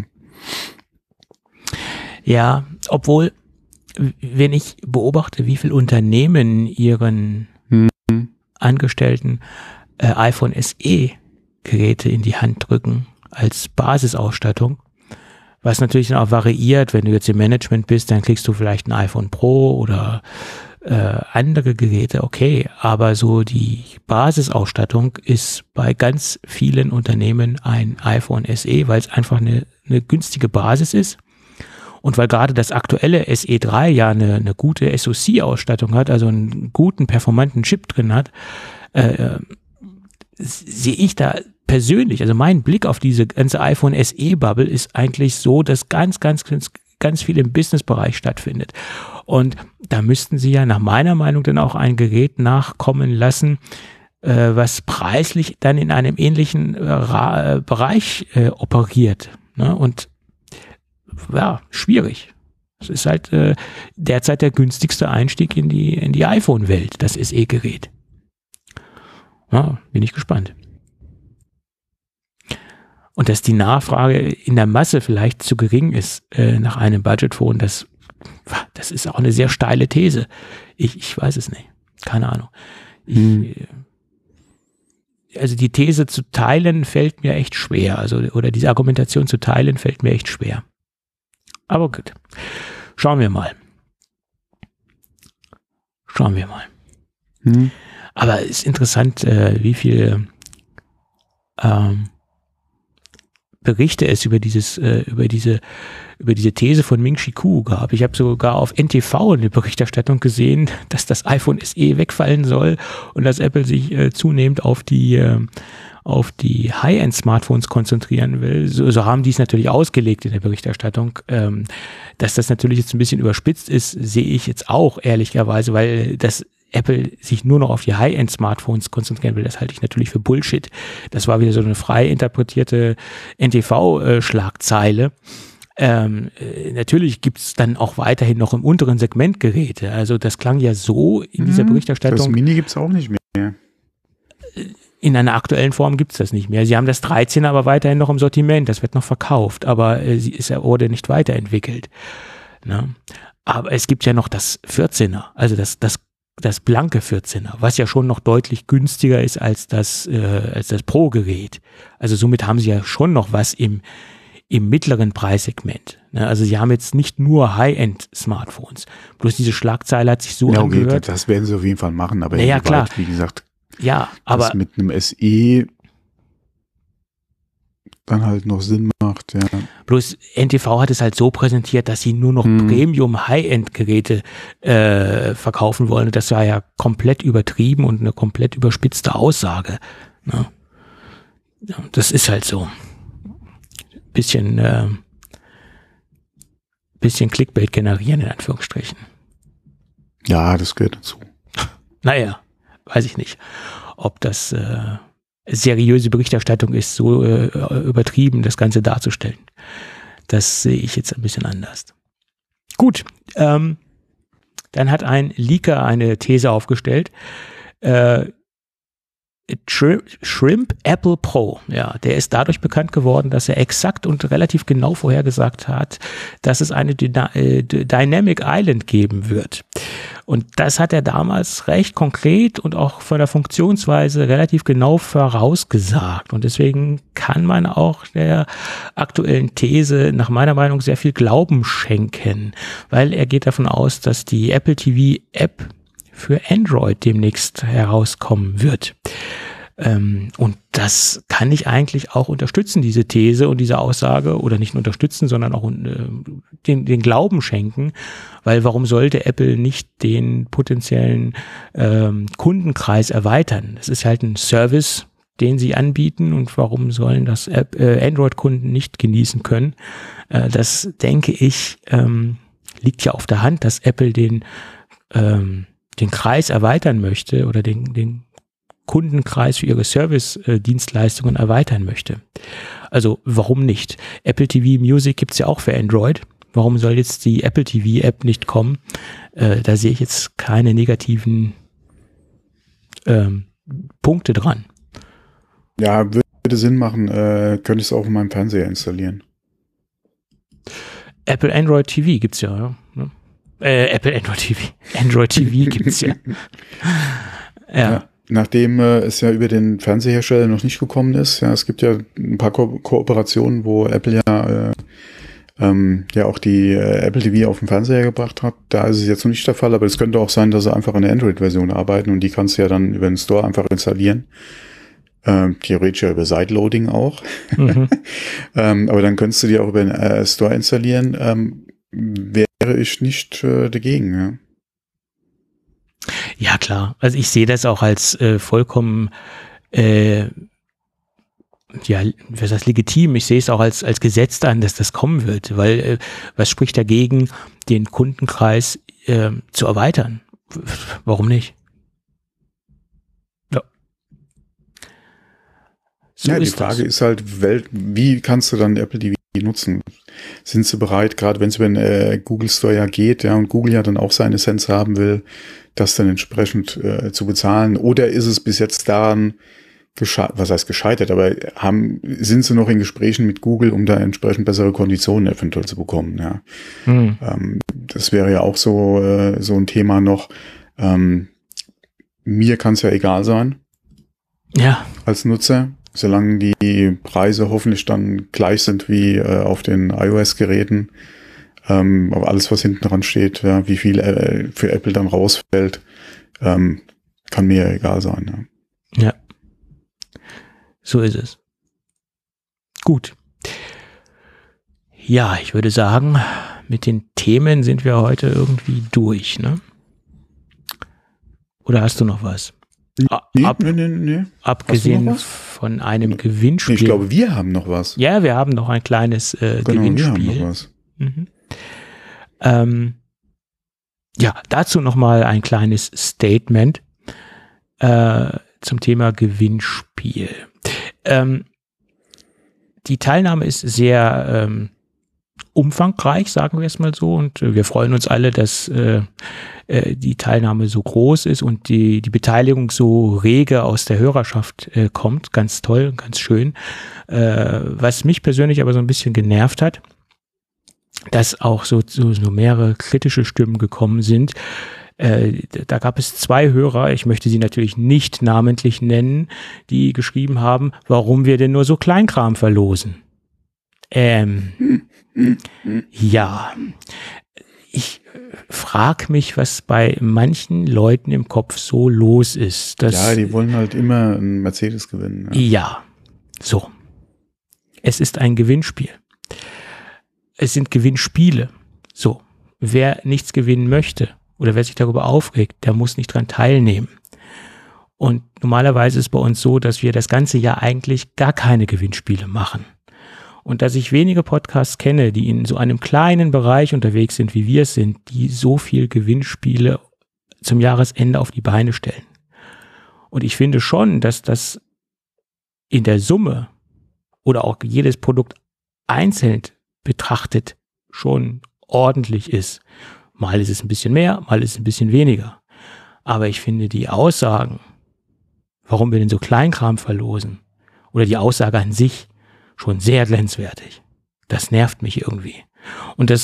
Ja, obwohl, wenn ich beobachte, wie viele Unternehmen ihren Angestellten iPhone SE Geräte in die Hand drücken als Basisausstattung, was natürlich dann auch variiert. Wenn du jetzt im Management bist, dann kriegst du vielleicht ein iPhone Pro oder andere Geräte, okay, aber so die Basisausstattung ist bei ganz vielen Unternehmen ein iPhone SE, weil es einfach eine günstige Basis ist und weil gerade das aktuelle SE3 ja eine gute SoC-Ausstattung hat, also einen guten, performanten Chip drin hat, sehe ich da persönlich, also mein Blick auf diese ganze iPhone SE-Bubble ist eigentlich so, dass ganz viel im Business-Bereich stattfindet. Und da müssten sie ja nach meiner Meinung dann auch ein Gerät nachkommen lassen, was preislich dann in einem ähnlichen Bereich operiert. Ne? Und ja, schwierig. Es ist halt derzeit der günstigste Einstieg in die iPhone-Welt, das SE-Gerät. Ja, bin ich gespannt. Und dass die Nachfrage in der Masse vielleicht zu gering ist nach einem Budgetphone, das ist auch eine sehr steile These. Ich weiß es nicht. Keine Ahnung. Also die These zu teilen fällt mir echt schwer. Oder diese Argumentation zu teilen fällt mir echt schwer. Aber gut. Schauen wir mal. Aber es ist interessant, wie viele Berichte es über diese These von Ming-Chi Kuo gab. Ich habe sogar auf NTV eine Berichterstattung gesehen, dass das iPhone SE wegfallen soll und dass Apple sich zunehmend auf die High-End-Smartphones konzentrieren will. So haben die es natürlich ausgelegt in der Berichterstattung. Dass das natürlich jetzt ein bisschen überspitzt ist, sehe ich jetzt auch ehrlicherweise, weil das Apple sich nur noch auf die High-End-Smartphones konzentrieren will, das halte ich natürlich für Bullshit. Das war wieder so eine frei interpretierte NTV-Schlagzeile. Natürlich gibt's dann auch weiterhin noch im unteren Segment Geräte. Also das klang ja so in dieser Berichterstattung. Das Mini gibt's auch nicht mehr. In einer aktuellen Form gibt's das nicht mehr. Sie haben das 13er aber weiterhin noch im Sortiment. Das wird noch verkauft, aber wurde nicht weiterentwickelt. Ne? Aber es gibt ja noch das 14er, also das blanke 14er, was ja schon noch deutlich günstiger ist als das Pro-Gerät. Also somit haben sie ja schon noch was im mittleren Preissegment. Also sie haben jetzt nicht nur High-End-Smartphones. Bloß diese Schlagzeile hat sich so angehört. Okay, das werden sie auf jeden Fall machen, aber ja, klar. Wie gesagt, ja, aber das mit einem SE dann halt noch Sinn macht, ja. Bloß NTV hat es halt so präsentiert, dass sie nur noch Premium-High-End-Geräte verkaufen wollen. Und das war ja komplett übertrieben und eine komplett überspitzte Aussage. Ne? Das ist halt so. Bisschen Clickbait generieren, in Anführungsstrichen. Ja, das gehört dazu. Naja, weiß ich nicht, ob das seriöse Berichterstattung ist, so übertrieben das Ganze darzustellen. Das sehe ich jetzt ein bisschen anders. Gut, dann hat ein Leaker eine These aufgestellt. Shrimp Apple Pro, ja, der ist dadurch bekannt geworden, dass er exakt und relativ genau vorhergesagt hat, dass es eine Dynamic Island geben wird. Und das hat er damals recht konkret und auch von der Funktionsweise relativ genau vorausgesagt. Und deswegen kann man auch der aktuellen These nach meiner Meinung sehr viel Glauben schenken, weil er geht davon aus, dass die Apple TV App für Android demnächst herauskommen wird. Und das kann ich eigentlich auch unterstützen, diese These und diese Aussage, oder nicht nur unterstützen, sondern auch den Glauben schenken, weil warum sollte Apple nicht den potenziellen Kundenkreis erweitern? Das ist halt ein Service, den sie anbieten, und warum sollen das Android-Kunden nicht genießen können? Das, denke ich, liegt ja auf der Hand, dass Apple den Kreis erweitern möchte oder den Kundenkreis für ihre Service-Dienstleistungen erweitern möchte. Also warum nicht? Apple TV Music gibt's ja auch für Android. Warum soll jetzt die Apple TV App nicht kommen? Da sehe ich jetzt keine negativen Punkte dran. Ja, würde Sinn machen. Könnte ich es auch in meinem Fernseher installieren. Apple Android TV gibt's ja. Ne? Apple Android TV. Android TV gibt's ja. Ja. Nachdem es ja über den Fernsehersteller noch nicht gekommen ist, ja, es gibt ja ein paar Kooperationen, wo Apple ja ja auch die Apple TV auf den Fernseher gebracht hat. Da ist es jetzt noch nicht der Fall, aber es könnte auch sein, dass sie einfach an der Android-Version arbeiten und die kannst du ja dann über den Store einfach installieren. Theoretisch ja über Sideloading auch. Aber dann könntest du die auch über den Store installieren. Wäre ich nicht dagegen, ja. Ja, klar. Also ich sehe das auch als vollkommen was heißt legitim? Ich sehe es auch als Gesetz an, dass das kommen wird, weil was spricht dagegen, den Kundenkreis zu erweitern? Warum nicht? Ja. So ja, die Frage ist halt, wie kannst du dann Apple TV nutzen? Sind sie bereit, gerade wenn es über den Google Store ja geht, ja, und Google ja dann auch seine Cents haben will, das dann entsprechend zu bezahlen? Oder ist es bis jetzt daran was heißt gescheitert, aber sind sie noch in Gesprächen mit Google, um da entsprechend bessere Konditionen eventuell zu bekommen, ja. Das wäre ja auch so ein Thema noch. Mir kann es ja egal sein. Ja. Als Nutzer, solange die Preise hoffentlich dann gleich sind wie auf den iOS-Geräten. Aber alles, was hinten dran steht, ja, wie viel für Apple dann rausfällt, kann mir ja egal sein. Ja. So ist es. Gut. Ja, ich würde sagen, mit den Themen sind wir heute irgendwie durch, ne? Oder hast du noch was? Nee. Abgesehen von einem Gewinnspiel. Ich glaube, wir haben noch was. Ja, wir haben noch ein kleines Gewinnspiel. Wir haben noch was. Ja, dazu nochmal ein kleines Statement zum Thema Gewinnspiel. Die Teilnahme ist sehr umfangreich, sagen wir es mal so, und wir freuen uns alle, dass die Teilnahme so groß ist und die Beteiligung so rege aus der Hörerschaft kommt. Ganz toll, ganz schön. Was mich persönlich aber so ein bisschen genervt hat, dass auch so mehrere kritische Stimmen gekommen sind. Da gab es 2 Hörer, ich möchte sie natürlich nicht namentlich nennen, die geschrieben haben, warum wir denn nur so Kleinkram verlosen. Ja, ich frage mich, was bei manchen Leuten im Kopf so los ist. Ja, die wollen halt immer einen Mercedes gewinnen. Ja, so. Es ist ein Gewinnspiel. Es sind Gewinnspiele. So, wer nichts gewinnen möchte, oder wer sich darüber aufregt, der muss nicht dran teilnehmen. Und normalerweise ist es bei uns so, dass wir das ganze Jahr eigentlich gar keine Gewinnspiele machen. Und dass ich wenige Podcasts kenne, die in so einem kleinen Bereich unterwegs sind, wie wir es sind, die so viel Gewinnspiele zum Jahresende auf die Beine stellen. Und ich finde schon, dass das in der Summe oder auch jedes Produkt einzeln betrachtet schon ordentlich ist. Mal ist es ein bisschen mehr, mal ist es ein bisschen weniger. Aber ich finde die Aussagen, warum wir denn so Kleinkram verlosen, oder die Aussage an sich schon sehr grenzwertig. Das nervt mich irgendwie. Und das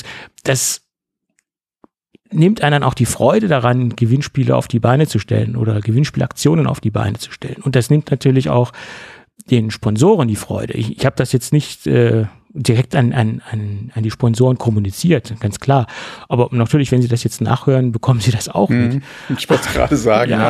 nimmt einen auch die Freude daran, Gewinnspiele auf die Beine zu stellen oder Gewinnspielaktionen auf die Beine zu stellen. Und das nimmt natürlich auch den Sponsoren die Freude. Ich habe das jetzt nicht direkt an die Sponsoren kommuniziert, ganz klar. Aber natürlich, wenn Sie das jetzt nachhören, bekommen Sie das auch mit. Ich wollte es gerade sagen. Ja,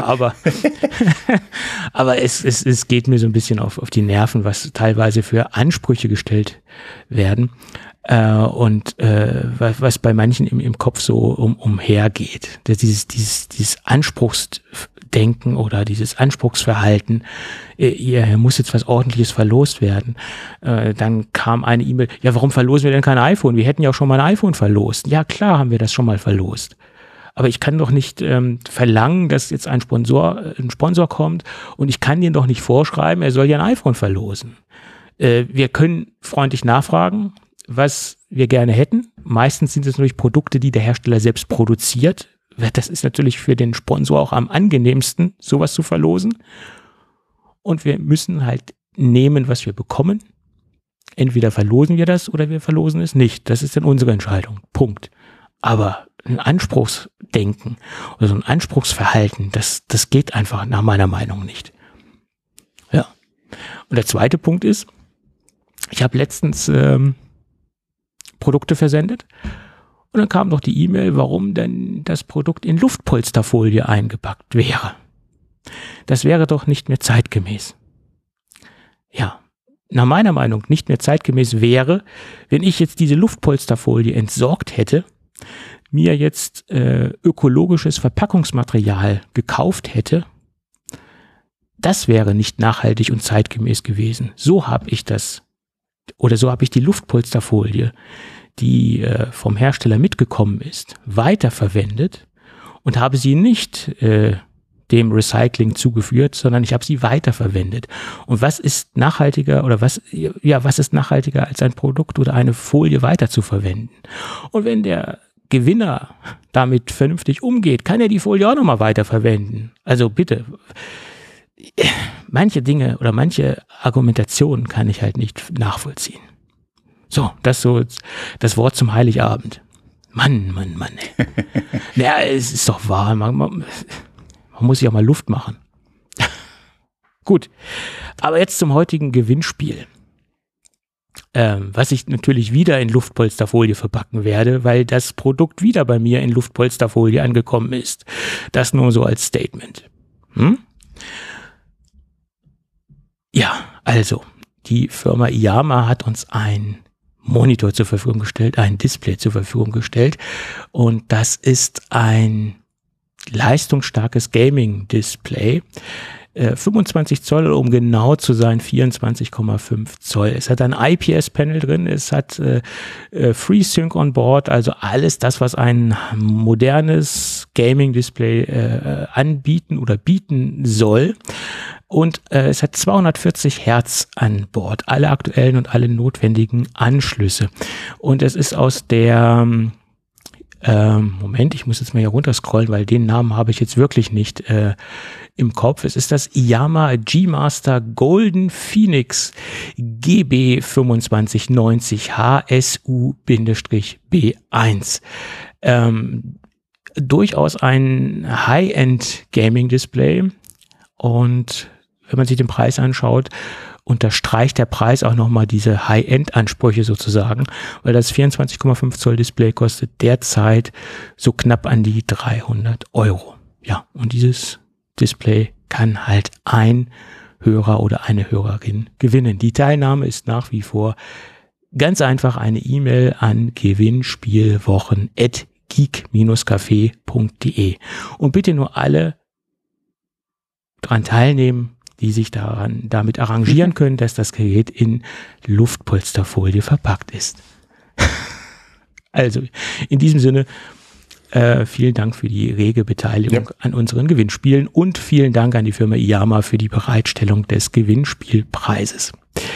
aber es geht mir so ein bisschen auf die Nerven, was teilweise für Ansprüche gestellt werden und was bei manchen im Kopf so umhergeht. Dieses Anspruchsdenken oder dieses Anspruchsverhalten, hier muss jetzt was Ordentliches verlost werden. Dann kam eine E-Mail, ja, warum verlosen wir denn kein iPhone? Wir hätten ja auch schon mal ein iPhone verlost. Ja, klar haben wir das schon mal verlost. Aber ich kann doch nicht verlangen, dass jetzt ein Sponsor kommt und ich kann den doch nicht vorschreiben, er soll ja ein iPhone verlosen. Wir können freundlich nachfragen, was wir gerne hätten. Meistens sind es natürlich Produkte, die der Hersteller selbst produziert. Das ist natürlich für den Sponsor auch am angenehmsten, sowas zu verlosen. Und wir müssen halt nehmen, was wir bekommen. Entweder verlosen wir das oder wir verlosen es nicht. Das ist dann unsere Entscheidung. Punkt. Aber ein Anspruchsdenken oder so ein Anspruchsverhalten, das geht einfach nach meiner Meinung nicht. Ja. Und der zweite Punkt ist, ich habe letztens Produkte versendet. Und dann kam noch die E-Mail, warum denn das Produkt in Luftpolsterfolie eingepackt wäre. Das wäre doch nicht mehr zeitgemäß. Ja, nach meiner Meinung nicht mehr zeitgemäß wäre, wenn ich jetzt diese Luftpolsterfolie entsorgt hätte, mir jetzt ökologisches Verpackungsmaterial gekauft hätte. Das wäre nicht nachhaltig und zeitgemäß gewesen. So habe ich die Luftpolsterfolie, die vom Hersteller mitgekommen ist, weiterverwendet und habe sie nicht dem Recycling zugeführt, sondern ich habe sie weiterverwendet. Und was ist nachhaltiger was ist nachhaltiger als ein Produkt oder eine Folie weiterzuverwenden? Und wenn der Gewinner damit vernünftig umgeht, kann er die Folie auch nochmal weiterverwenden. Also bitte, manche Dinge oder manche Argumentationen kann ich halt nicht nachvollziehen. So das Wort zum Heiligabend. Mann, ey. Naja, es ist doch wahr, man muss sich auch mal Luft machen. Gut, aber jetzt zum heutigen Gewinnspiel. Was ich natürlich wieder in Luftpolsterfolie verpacken werde, weil das Produkt wieder bei mir in Luftpolsterfolie angekommen ist. Das nur so als Statement. Ja, also, die Firma Iyama hat uns ein Monitor zur Verfügung gestellt, ein Display zur Verfügung gestellt und das ist ein leistungsstarkes Gaming-Display. 25 Zoll, um genau zu sein, 24,5 Zoll. Es hat ein IPS-Panel drin, es hat FreeSync on Board, also alles das, was ein modernes Gaming-Display anbieten oder bieten soll. Und es hat 240 Hertz an Bord, alle aktuellen und alle notwendigen Anschlüsse. Und es ist aus der Moment, ich muss jetzt mal hier runterscrollen, weil den Namen habe ich jetzt wirklich nicht im Kopf. Es ist das Iyama G-Master Golden Phoenix GB2590 HSU-B1. Durchaus ein High-End-Gaming-Display und wenn man sich den Preis anschaut, unterstreicht der Preis auch nochmal diese High-End-Ansprüche sozusagen, weil das 24,5 Zoll Display kostet derzeit so knapp an die 300 €. Ja, und dieses Display kann halt ein Hörer oder eine Hörerin gewinnen. Die Teilnahme ist nach wie vor ganz einfach eine E-Mail an gewinnspielwochen@geek-café.de und bitte nur alle dran teilnehmen, die sich damit arrangieren können, dass das Gerät in Luftpolsterfolie verpackt ist. Also, in diesem Sinne, vielen Dank für die rege Beteiligung an unseren Gewinnspielen und vielen Dank an die Firma Iyama für die Bereitstellung des Gewinnspielpreises.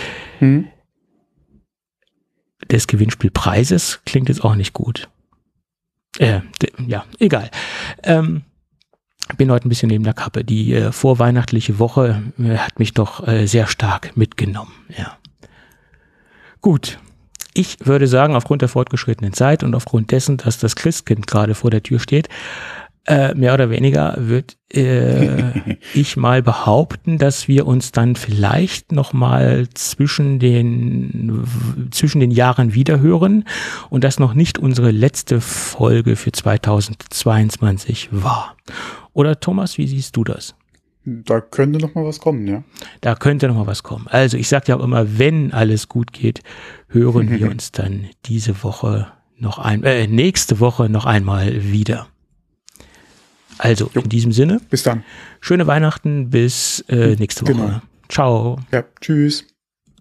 Des Gewinnspielpreises klingt jetzt auch nicht gut. Ja, egal. Bin heute ein bisschen neben der Kappe. Die vorweihnachtliche Woche hat mich doch sehr stark mitgenommen. Ja. Gut. Ich würde sagen, aufgrund der fortgeschrittenen Zeit und aufgrund dessen, dass das Christkind gerade vor der Tür steht, mehr oder weniger würde ich mal behaupten, dass wir uns dann vielleicht noch mal zwischen den Jahren wiederhören und das noch nicht unsere letzte Folge für 2022 war. Oder Thomas, wie siehst du das? Da könnte noch mal was kommen, ja. Da könnte noch mal was kommen. Also ich sage ja auch immer, wenn alles gut geht, hören wir uns dann nächste Woche noch einmal wieder. Also in diesem Sinne. Bis dann. Schöne Weihnachten, bis nächste Woche. Genau. Ciao. Ja, tschüss.